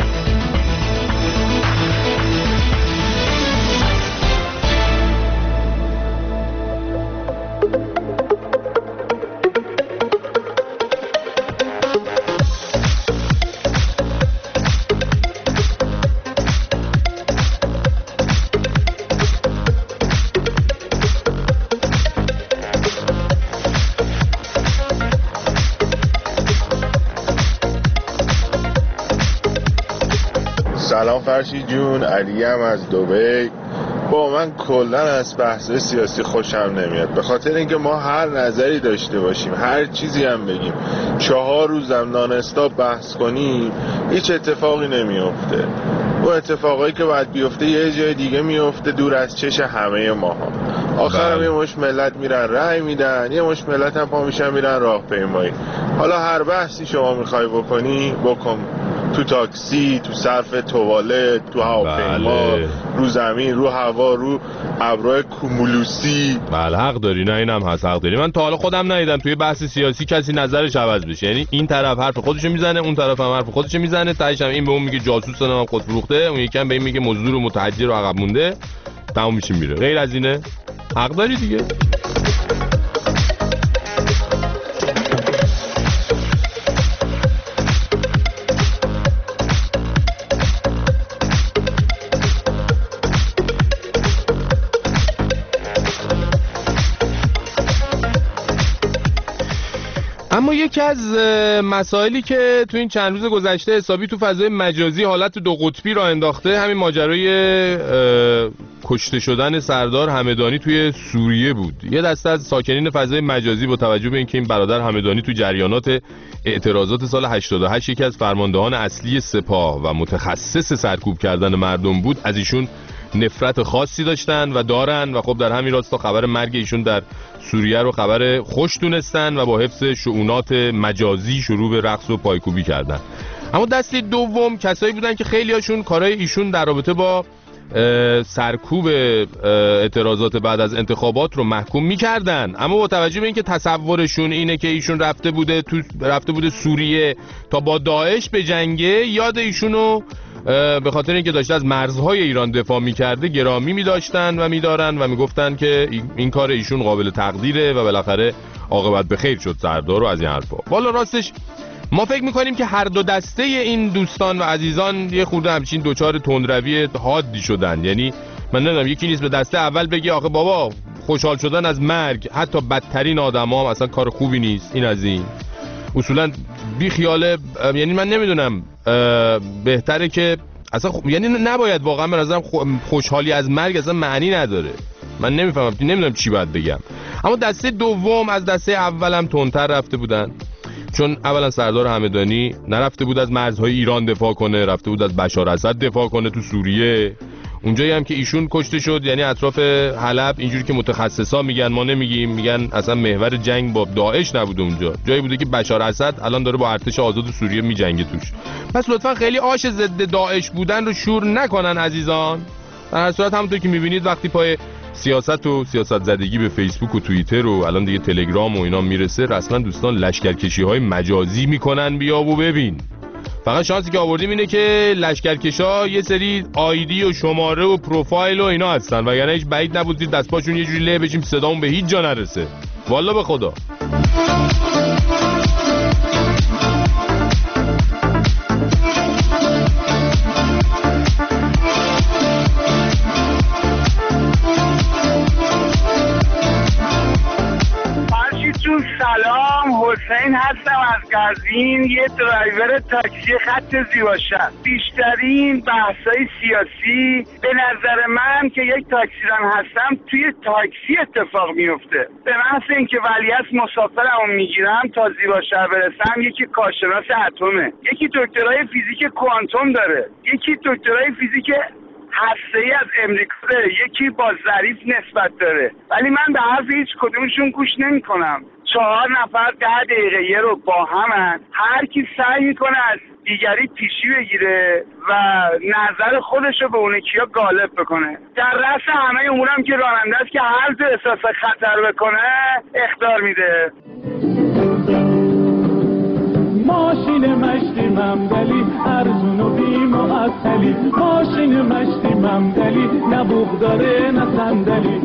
سلام فرشید جون، علی هم از دبی. با من کلا از بحث سیاسی خوشم نمیاد، به خاطر اینکه ما هر نظری داشته باشیم، هر چیزی هم بگیم، چهار روزم نان استاپ بحث کنیم، هیچ اتفاقی نمیفته. و اتفاقایی که باید بیفته یه جای دیگه میفته، دور از چش همه ماها. آخرم یه مش ملت میرن رای میدن، یه مش ملت هم پا میشن میرن راهپیمایی. حالا هر بحثی شما میخوای بکنی بکن، تو تاکسی، تو صرف توالت، تو هواپیما، بله. رو زمین، رو هوا، رو ابرهای کومولوسی. بله حق داری، نه اینم هست، حق داری. من تا حالا خودم ندیدم توی بحث سیاسی کسی نظرش عوض بشه، یعنی این طرف حرف خودشو میزنه، اون طرف هم حرف خودشو میزنه، تهش هم این به اون میگه جاسوس نام خود فروخته، اون یکی هم به این میگه مزدور و متحجر و عقب مونده، تموم میشه میره. غیر از اینه حق داری دیگه. اما یکی از مسائلی که تو این چند روز گذشته حسابی تو فضای مجازی حالت دو قطبی را انداخته همین ماجرای کشته شدن سردار همدانی توی سوریه بود. یه دسته از ساکنین فضای مجازی با توجه به اینکه این برادر همدانی تو جریانات اعتراضات سال هشتاد و هشت یکی از فرماندهان اصلی سپاه و متخصص سرکوب کردن مردم بود، از ایشون نفرت خاصی داشتن و دارن و خب در همین راستا خبر مرگ ایشون در سوریه رو خبر خوش دونستن و با حفظ شؤونات مجازی شروع به رقص و پایکوبی کردن. اما دسته دوم کسایی بودن که خیلی هاشون کارهای ایشون در رابطه با سرکوب اعتراضات بعد از انتخابات رو محکوم می‌کردن، اما با توجه به اینکه تصورشون اینه که ایشون رفته بوده تو رفته بوده سوریه تا با داعش به جنگه، یاد ایشونو به خاطر اینکه داشته از مرزهای ایران دفاع می‌کرده گرامی می‌داشتن و می‌دارن و میگفتن که این کار ایشون قابل تقدیره و بالاخره عاقبت به خیر شد سردار و از این حرفا. والا راستش ما فکر میکنیم که هر دو دسته این دوستان و عزیزان یه خورده همچین دوچار تندروی حادی شدن. یعنی من نمیدونم یکی نیست به دسته اول بگی آخه بابا خوشحال شدن از مرگ حتی بدترین آدما هم اصلا کار خوبی نیست، این از این اصولا بی خیاله. یعنی من نمیدونم بهتره که اصلا خ... یعنی نباید واقعا به نظرم خوشحالی از مرگ اصلا معنی نداره. من نمیفهمم نمیدونم چی باید بگم. اما دسته دوم از دسته اولم تندتر رفته بودن، چون اولا سردار همدانی نرفته بود از مرزهای ایران دفاع کنه، رفته بود از بشار اسد دفاع کنه تو سوریه. اونجایی هم که ایشون کشته شد یعنی اطراف حلب، اینجوری که متخصصا میگن ما نمیگیم، میگن اصلا محور جنگ با داعش نبوده اونجا، جایی بوده که بشار اسد الان داره با ارتش آزاد سوریه میجنگه توش. پس لطفا خیلی آش ضد داعش بودن رو شور نکنن عزیزان. در هر صورت همونطور که میبینید وقتی پای سیاست و سیاست زدگی به فیسبوک و توییتر و الان دیگه تلگرام و اینا میرسه، رسما دوستان لشکرکشی های مجازی میکنن. بیا و ببین. فقط شانسی که آوردیم اینه که لشکرکشا یه سری آیدی و شماره و پروفایل و اینا هستن، وگرنه هیچ بعید نبود زیر دست پاشون یه جوری له بشیم صدامون به هیچ جا نرسه. والله به خدا. سلام، حسین هستم از قزوین، یه درایور تاکسی خط زیباشهر. بیشترین بحثای سیاسی به نظر من که یک تاکسیران هستم توی تاکسی اتفاق میفته. به محض اینکه ولیعصر مسافرمو میگیرم تا زیباشهر برسم، یکی کارشناس اتمه، یکی دکترای فیزیک کوانتوم داره، یکی دکترای فیزیک هسته‌ای از امریکا داره، یکی با ظریف نسبت داره، ولی من به حرف هیچ کدومشون گوش نمی‌کنم. چهار نفر ده دقیقه یه رو با همن، هر کی سعی میکنه از دیگری پیشی بگیره و نظر خودش رو به اون کیا غالب بکنه. در رأس همه امورم که راننده است که هر جا احساس خطر بکنه اخطار میده. ماشین مشتی ممدلی ارزون و بی معطلی، ماشین مشتی ممدلی نه بوق داره نه صندلی.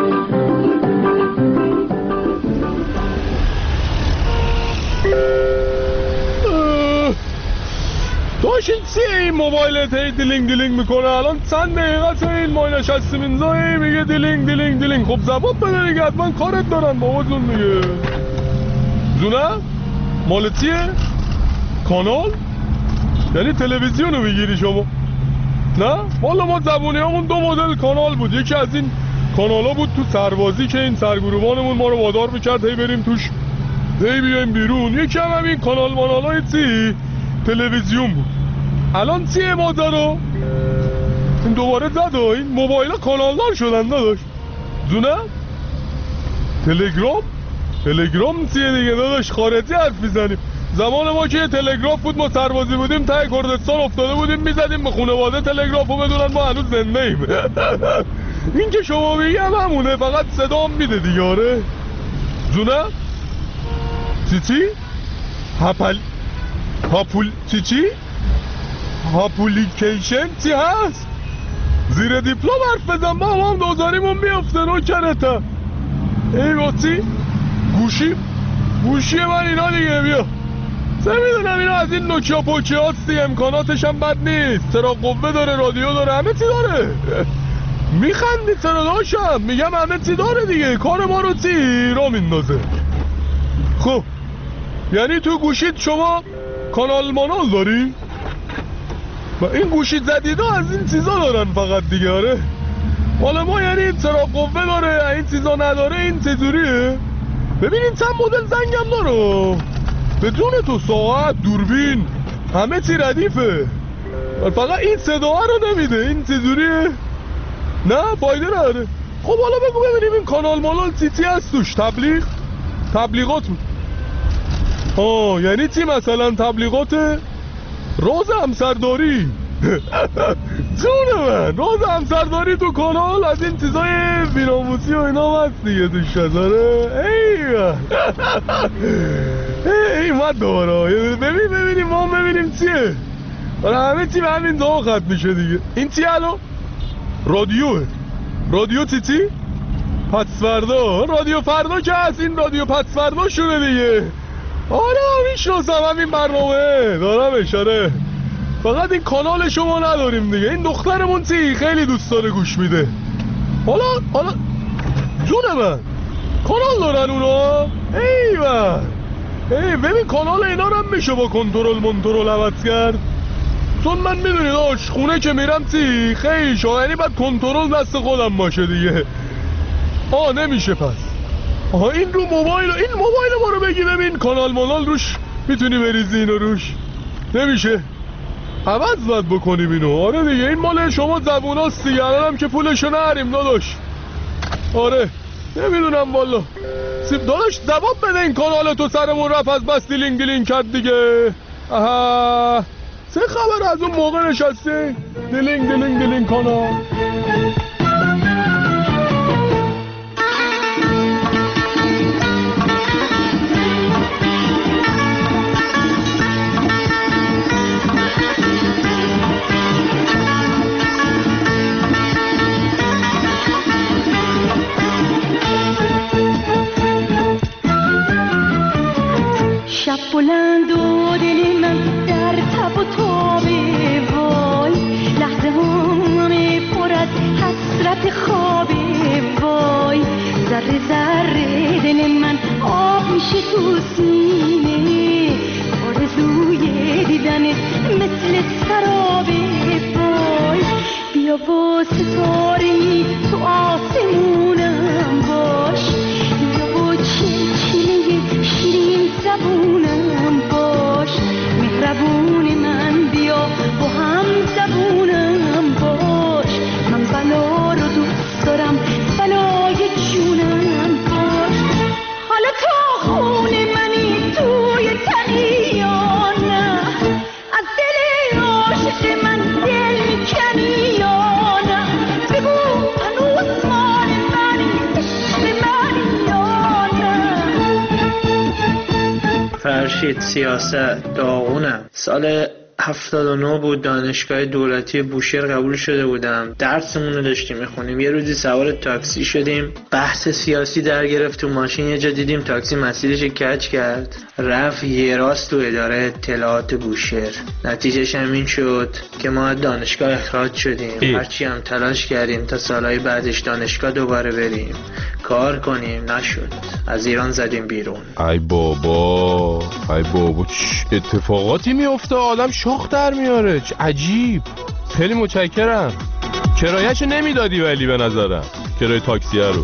داشت چیه این موبایلت هی دیلینگ دیلینگ میکنه؟ الان چند دقیقه این ما نشستیم اینجا هی میگه دیلینگ دیلینگ دیلینگ. خب زباب بده دیگه، حتما کارت دارن بابا جون دیگه. زونه؟ مال چیه؟ کانال؟ یعنی تلویزیون رو بگیری شما؟ نه؟ والا ما زبونی همون دو مدل کانال بود. یکی از این کانال ها بود تو سربازی که این سرگروهانمون ما رو وادار میکرد هی بریم توش هی بیایم بیرون. یکی هم همین کانال مانال های چی؟ تلویزیون بود. الان چیه ماجرا؟ این دوباره زد و این موبایل ها کانالدار شدن نداشت. زونه؟ تلگرام؟ تلگرام چیه دیگه داداش؟ خارجی حرف میزنیم. زمان ما که تلگراف بود ما سربازی بودیم ته کردستان افتاده بودیم میزدیم به خانواده تلگراف و بدونن ما هنوز زنده ایم. این که شما میگه همونه، فقط صدام میده دیگه. آره زونه؟ چی چی؟ هپل هاپول چی چی؟ هاپولیکیشن چی هست؟ زیر دیپلم حرف بزن با هم دوزاریمون میافته نوکرتا. ای باتی گوشی گوشی من اینا دیگه بیا. سه میدونم اینا از این نوکیا پوکی هاستی، امکاناتش هم بد نیست، چرا قوه داره، رادیو داره، همه چی داره. میخندی چرا داشتم؟ میگم همه چی داره دیگه، کار ما رو چی را میندازه. خب یعنی تو گوشید شما کانال مانال داری؟ و این گوشید زدیده از این چیزا دارن فقط دیگه. آره حالا ما یعنی چرا قوه داره این چیزا نداره، این چجوریه؟ ببینین چند مدل زنگم داره، بدون تو ساعت، دوربین، همه چی ردیفه، فقط این صداها رو نمیده. این چجوریه؟ نه فایده نداره. خب حالا بگو ببینیم این کانال مالال چی چی هست توش؟ تبلیغ؟ تبلیغات بود. آه یعنی چی مثلا تبلیغات روز همسرداری؟ جون من روز همسرداری تو کانال از این چیزای بیناموسی و اینا هست دیگه توش داره. ایوه ای ما دوباره ببین ببینیم ما ببینیم چیه. حالا همه چی به همین دو خط میشه دیگه. این چی الان؟ رادیوه. رادیو چی چی؟ پس فردا. رادیو فردا که هست، این رادیو پس فردا شده دیگه. آره میشناسم همین برنامه دارم اشاره، فقط این کانال شما نداریم دیگه. این دخترمون چی خیلی دوست داره گوش میده. حالا حالا جون من کانال دارن اونا؟ ایوه ای ببین کانال اینا رو هم میشه با کنترل منترل عوض کرد، چون من میدونی داشت خونه که میرم چی خیلی شا، یعنی باید کنترل دست خودم باشه دیگه. آه نمیشه پس. آها این رو موبایل، این موبایل ما رو بگی ببین کانال مانال روش میتونی بریزی اینو روش، نمیشه عوض باید بکنیم اینو. آره دیگه این مال شما زبوناست دیگه، الانم که پولشو نهریم داداش. آره نمیدونم والا سیب داداش جواب بده این کانال تو سرمون رفت از بس دیلینگ دیلینگ کرد دیگه. آها چه خبر از اون موقع نشستی دیلینگ دیلینگ دیلینگ کانال. شب بلند و دل من در تب و تابه، وای لحظه همه پر از حسرت خوابه، وای ذره ذره دل من آب میشه تو سینه، آرزوی دیدنت مثل سرابه، وای بیا با ستاره‌ای تو آسمونم باش، بیا با چلچله شیرین زبونم باش، مهربون من بیا با هم زبونم باش، من بلا رو دوست دارم بلای جونم باش. حالا تا خون منی توی تنی یا نه، از دل عاشق من دل میکنی یا نه، بگو هنوز مال منی عشق منی یا نه. فرشید سیاست داغونم. سال هفتاد و نه بود، دانشگاه دولتی بوشهر قبول شده بودم، درسمون رو داشتیم میخونیم. یه روزی سوار تاکسی شدیم، بحث سیاسی در گرفت تو ماشین، یه جا دیدیم تاکسی مسیرش کج کرد رفت یه راست تو اداره اطلاعات بوشهر. نتیجهش همین شد که ما دانشگاه اخراج شدیم. هرچی هم تلاش کردیم تا سالهای بعدش دانشگاه دوباره بریم کار کنیم، نشد. از ایران زدیم بیرون. ای بابا ای بابا چه اتفاقاتی میفته، آدم شاخ در میاره. چه عجیب. خیلی متشکرم. کرایه‌شو نمیدادی ولی به نظرم کرایه تاکسیه رو.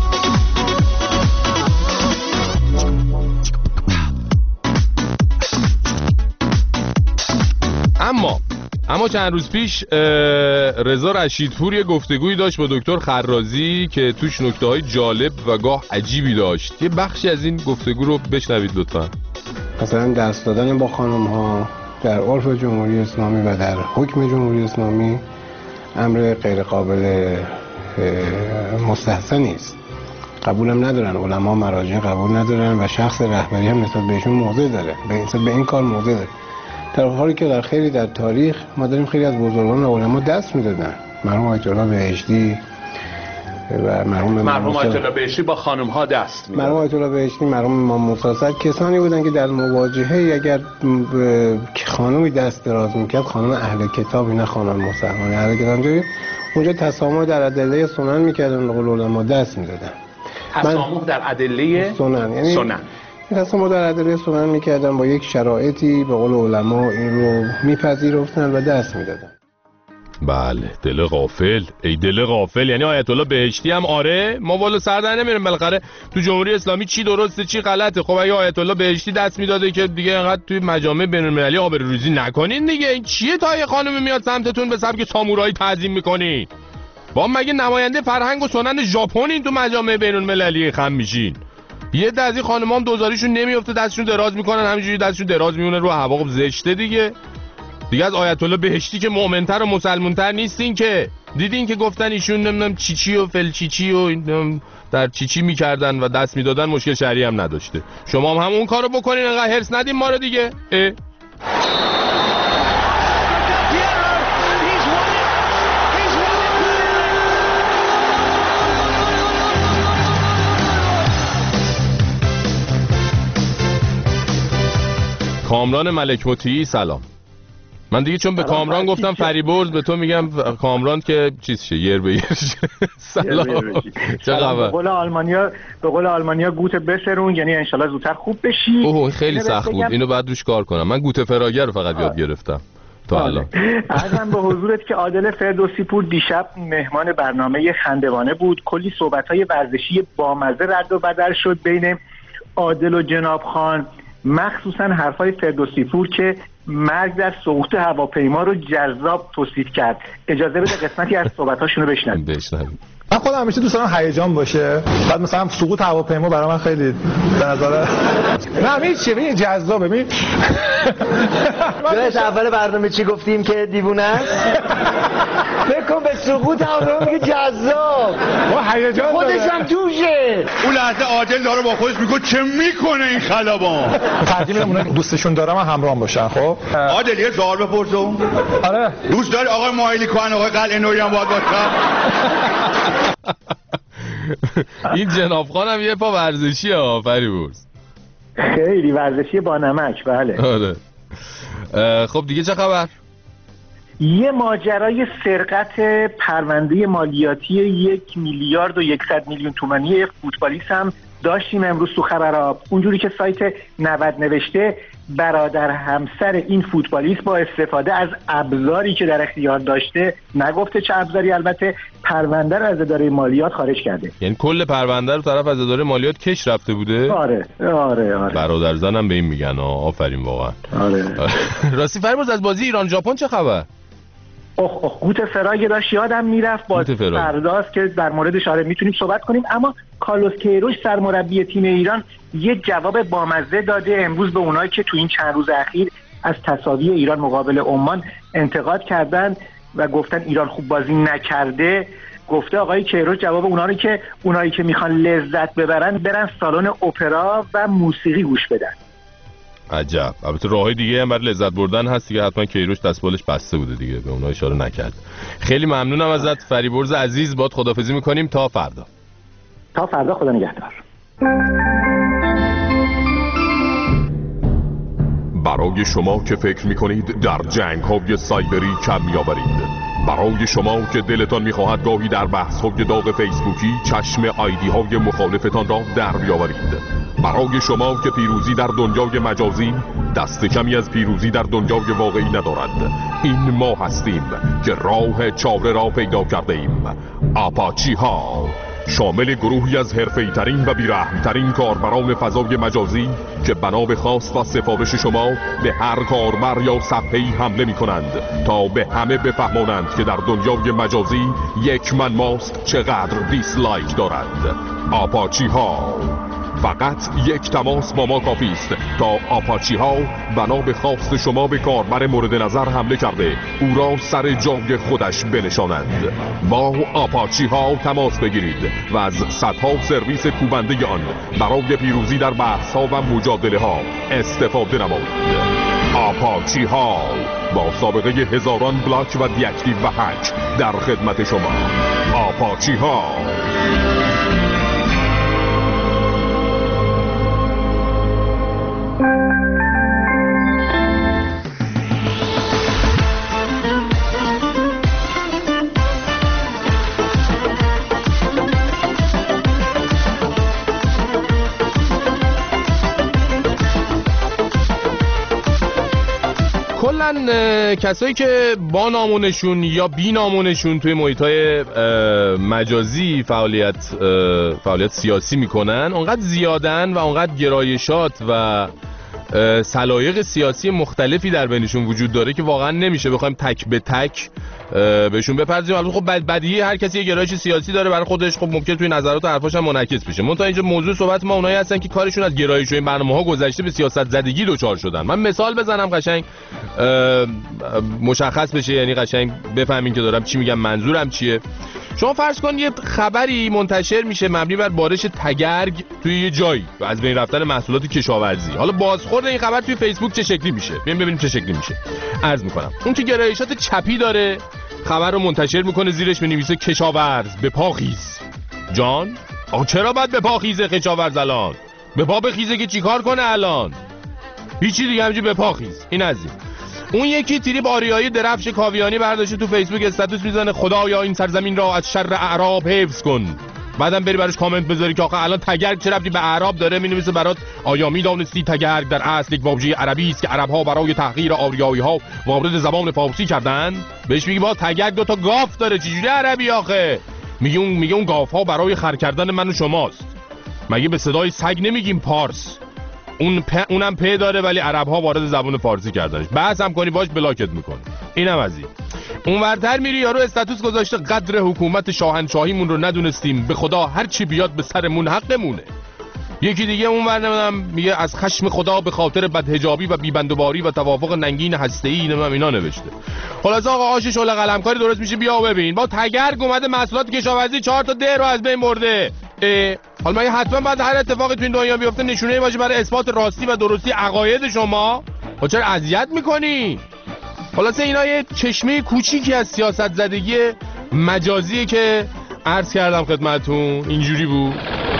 اما اما چند روز پیش رضا رشیدپور یه گفتگویی داشت با دکتر خرازی که توش نکته‌های جالب و گاه عجیبی داشت. یه بخشی از این گفتگو رو بشنوید لطفا. مثلا دست دادن با خانم ها در عرف جمهوری اسلامی و در حکم جمهوری اسلامی امر غیر قابل مستحسنی است. قبولم ندارن علما، مراجع قبول ندارن و شخص رهبری هم نسبت بهشون موضع داره، به این به این کار موضع داره. در حالی که در خیلی در تاریخ ما داریم خیلی از بزرگان و علما دست میدادن مرحوم آیت الله بهشتی و مرحوم مرحوم آیت الله بهشتی با خانم ها دست میدادن. مرحوم آیت الله بهشتی، مرحوم امام موسی اسد کسانی بودن که در مواجهه اگر خانمی دست دراز میکرد، خانم اهل کتابی نه خانم مسلمانی اهل کتاب، اونجا تسامح در ادله سنن میکردن، به قول علما دست میدادن. تسامح در ادله سنن، یعنی سنن تسامح در ادله سنن میکردن، با یک شرایطی به قول علما این رو میپذیرفتن و دست میدادن. بله، دل غافل، ای دل غافل. یعنی آیت الله بهشتی هم آره، ما والا سر در نمیریم بالاخره تو جمهوری اسلامی چی درسته چی غلطه. خب اگه آیت الله بهشتی دست میداده که دیگه انقدر توی مجامع بین‌المللی آبروریزی نکنین دیگه. این چیه تا یه خانم میاد سمتتون به سبک سامورایی تعظیم میکنین؟ با مگه نماینده فرهنگ و سنن ژاپنین تو مجامع بین‌المللی خم میشین؟ یه ده از این خانم‌ها هم دوزاریشون نمیفته، دستشون دراز میکنن، همینجوری دستشون دراز میمونه رو هوا. خب زشته دیگه. دیگه از آیت الله بهشتی که مؤمن‌تر و مسلمان‌تر نیستین که. دیدین که گفتن ایشون نمیدونم چیچی و فل چیچی و در چیچی میکردن و دست میدادن، مشکل شرعی هم نداشته. شما هم همون کارو بکنین، انقدر هرس ندین ما رو دیگه. اه؟ کامران ملک مطیعی سلام. من دیگه چون به کامران گفتم فریبرز، به تو میگم کامران که چیز شه، یر به یر شه. سلام. چه خبر؟ به قول آلمانیا به قول آلمانیا گوت بسرون، یعنی ان شاءالله زودتر خوب بشی. اوه خیلی سخت بود، اینو بعد روش کار کنم. من گوت فراگر رو فقط یاد گرفتم تا الان. عرضم به حضورت که عادل فردوسی پور دیشب مهمان برنامه خندوانه بود. کلی صحبت‌های ورزشی بامزه رد و بدل شد بین عادل و جناب خان، مخصوصا حرفای فردوسی پور که مرگ در سقوط هواپیما رو جذاب توصیف کرد. اجازه بده قسمتی از صحبتاشون رو بشنویم. بشنویم. من خودم همیشه دوست دارم هیجان باشه. بعد مثلا سقوط هواپیما برای من خیلی به نظر نه میشه ببین جذابه. ببین یادت اول برنامه چی گفتیم که دیوونه است؟ فکر کن به سقوط هواپیما میگه جذاب. با هیجان خودش هم توشه. اون لحظه عادل داره با خودش میگه چه میکنه این خلبان. ترجیح میدم اونایی که دوستشون دارم همراهم باشن. خب عادل یه سوال بپرسم. آره دوست داری آقای مایلی کان آقای قلعه نوری هم باید باشن؟ این جناب خانم یه پا ورزشی ها فریبرز، خیلی ورزشی با نمک. بله آره. خب دیگه چه خبر؟ یه ماجرای سرقت پرونده مالیاتی یک میلیارد و یکصد میلیون تومانی یک فوتبالیست هم داشتیم امروز تو خبرها. اونجوری که سایت نود نوشته، برادر همسر این فوتبالیست با استفاده از ابزاری که در اختیار داشته، نگفته چه ابزاری، البته پرونده رو از اداره مالیات خارج کرده. یعنی کل پرونده رو طرف از اداره مالیات کش رفته بوده؟ آره آره آره. برادر زنم به این میگن. آفرین واقعا. آره. راستی فریبرز از بازی ایران ژاپن چه خبر؟ اوه اوه گوت فراگ داشت یادم میرفت. با فرداست که در موردش آره میتونیم صحبت کنیم. اما کارلوس کیروش سرمربی تیم ایران یه جواب بامزه داده امروز به اونایی که تو این چند روز اخیر از تساوی ایران مقابل عمان انتقاد کردن و گفتن ایران خوب بازی نکرده. گفته آقای کیروش جواب اونا رو که اونایی که میخوان لذت ببرن برن سالن اپرا و موسیقی گوش بدن. عجب. البته راههای دیگه هم برای لذت بردن هست دیگه. حتما کیروش دستبالش بسته بوده دیگه، به اونها اشاره نکرد. خیلی ممنونم ازت فریبرز عزیز. باد خداحافظی میکنیم تا فردا. تا فردا، خدا نگهدار. برای شما که فکر میکنید در جنگ های سایبری کم میآورید، برای شما که دلتان میخواهد گاهی در بحث های داغ فیسبوکی چشم آیدی های مخالفتان را در بیاورید، برای شما که پیروزی در دنیای مجازی دست کمی از پیروزی در دنیای واقعی ندارد، این ما هستیم که راه چاره را پیدا کرده ایم. آپاچی ها شامل گروهی از حرفه‌ای ترین و بی‌رحم ترین کاربران فضای مجازی که بنا به خواست و سفارش شما به هر کاربر یا صفحه‌ای حمله می‌کنند تا به همه بفهمانند که در دنیای مجازی یک من ماست چقدر دیسلایک دارند. آپاچی ها فقط یک تماس با ما کافی است تا آپاچی ها بنا به خواست شما به کاربر مورد نظر حمله کرده او را سر جای خودش بنشانند. با آپاچی ها تماس بگیرید و از صدها سرویس کوبنده آن برای پیروزی در بحث ها و مجادله ها استفاده نمایید. آپاچی ها با سابقه هزاران بلاک و دیاکتیو و هک در خدمت شما. آپاچی ها. کلن کسایی که با نامونشون یا بی نامونشون توی محیطای مجازی فعالیت فعالیت سیاسی میکنن اونقدر زیادن و اونقدر گرایشات و سلایق سیاسی مختلفی در بینشون وجود داره که واقعا نمیشه بخوایم تک به تک بهشون بپردازیم. البته خب بدیهی هر کسی یه گرایش سیاسی داره برای خودش، خب ممکن توی نظرات و حرفاش هم منعکس بشه. منتها اینجا موضوع صحبت ما اونایی هستن که کارشون از گرایش و این برنامه‌ها گذشته به سیاست زدگی دچار شدن. من مثال بزنم قشنگ مشخص بشه، یعنی قشنگ بفهمین که دارم چی میگم، منظورم چیه. شما فرض کن یه خبری منتشر میشه مبنی بر بارش تگرگ توی یه جایی و از بین رفتن محصولات کشاورزی. حالا بازخورد این خبر توی فیسبوک چه شکلی میشه؟ بیایم ببینیم چه شکلی میشه. عرض میکنم اون که گرایشات چپی داره خبر رو منتشر میکنه، زیرش مینویسه کشاورز به پا خیز. جان آقا چرا باید به پا خیزه کشاورز الان؟ به پا بخیزه که چیکار کنه الان؟ هیچی دیگه، همینجوری به پا خیز. این از این. اون یکی تریپ آریایی درفش کاویانی برداشته تو فیسبوک استاتوس میزنه خدایا این سرزمین را از شر اعراب حفظ کن. بعدم بری براش کامنت بذاری که آخه الان تگرگ چه ربطی به اعراب داره؟ مینویسه برات آیا میدانستی تگرگ در اصل یک واژه عربی است که عرب‌ها برای تحقیر آریایی‌ها وارد زبان فارسی کردن؟ بهش میگی با تگرگ دو تا گاف داره، چجوری عربی آخه؟ میگه اون میگه اون گاف‌ها برای خر کردن من و شماست. مگه به صدای سگ نمیگیم پارس؟ اون پ... اونم پ داره ولی عرب‌ها وارد زبان فارسی کردنش. بحث هم کنی باش بلاکت میکنه. اینم از این. اونورتر میری یارو استاتوس گذاشته قدر حکومت شاهنشاهیمون رو ندونستیم، به خدا هر چی بیاد به سرمون حق نمونه. یکی دیگه اونور نمیدونم میگه از خشم خدا به خاطر بدحجابی و بیبندوباری و توافق ننگین هسته‌ای نمیدونم اینا نوشته. خلاص آقا آش شعله قلمکاری درست میشه. بیا ببین با تگرگ اومده محصولات کشاورزی چهار تا ده رو از بین برده. حالا مگه حتما بعد هر اتفاقی تو این دنیا بیفته نشونه باشه برای اثبات راستی و درستی عقاید شما؟ خب چرا اذیت میکنی؟ خلاصه اینا یه چشمه کوچیکی از سیاست زدگی مجازیه که عرض کردم خدمتتون. اینجوری بود.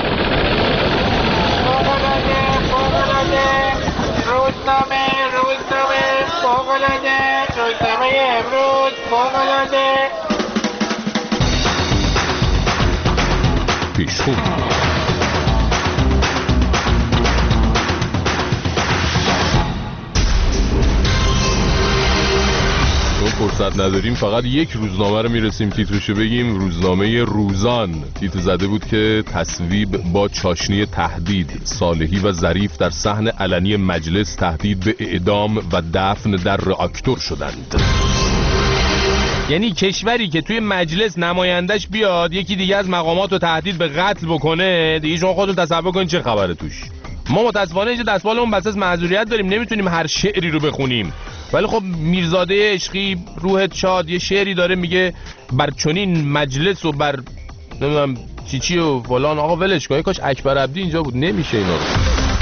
روزنامه روزنامه فوق‌العاده روزنامه امروز فوق‌العاده پیشخون. چون فرصت نداریم فقط یک روزنامه رو میرسیم تیترشو بگیم. روزنامه روزان تیتر زده بود که تصویب با چاشنی تهدید، صالحی و ظریف در صحن علنی مجلس تهدید به اعدام و دفن در راکتور شدند. یعنی کشوری که توی مجلس نمایندش بیاد یکی دیگه از مقامات رو تهدید به قتل بکنه، دیگه شما خودتون تصور کنید چه خبره توش. ما متاسفانه اینجا دستمالمون بس از معذوریت داریم، نمیتونیم هر شعری رو بخونیم. ولی خب میرزاده عشقی روحت شاد یه شعری داره میگه بر چنین مجلس و بر نمیدونم چی چی و فلان. آقا ولش کن، کاش اکبر عبدی اینجا بود. نمیشه اینا رو.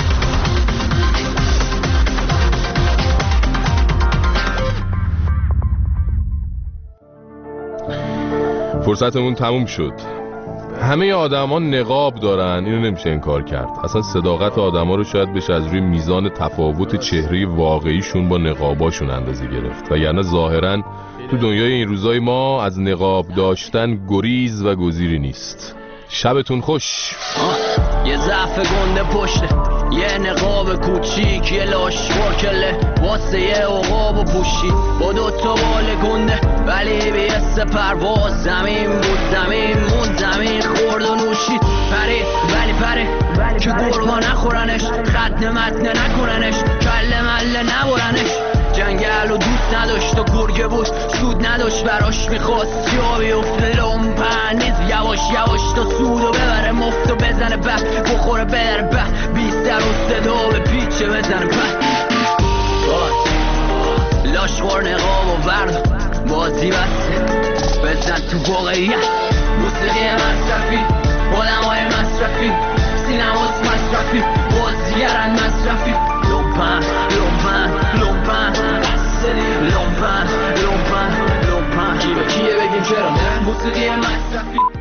فرصتمون تموم شد. همه آدما نقاب دارن، اینو نمیشه انکار کرد. اصلا صداقت آدما رو شاید بشه از روی میزان تفاوت چهره واقعیشون با نقاباشون اندازه گرفت. و یعنی ظاهرا تو دنیای این روزای ما از نقاب داشتن گریز و گزیری نیست. شبتون خوش. یه ضعف گنده پشته، یه نقاب کوچیک، یه لاش کله واسه یه عقاب و پوشی با دوتا بال گنده ولی بیست پرواز. زمین بود زمین مون زمین خورد و نوشید پرید ولی پره که گربا نخورنش، ختن متن نکننش، کله مله نبرنش. جنگل و دوست نداشت و گرگه بود سود نداشت براش، میخواست جا بیفته لومپنیز یواش یواش تا سودو ببره مفت و بزنه به بخوره بره به بیستر و صدا به پیچه بزنه به لاش خور نقاب و ورد بازی بسته بزن تو واقعیت. موسیقی مصرفی آدم های مصرفی سینماس مصرفی بازیگرن مصرفی لومپن لومپن لومپن محسودی مصرفی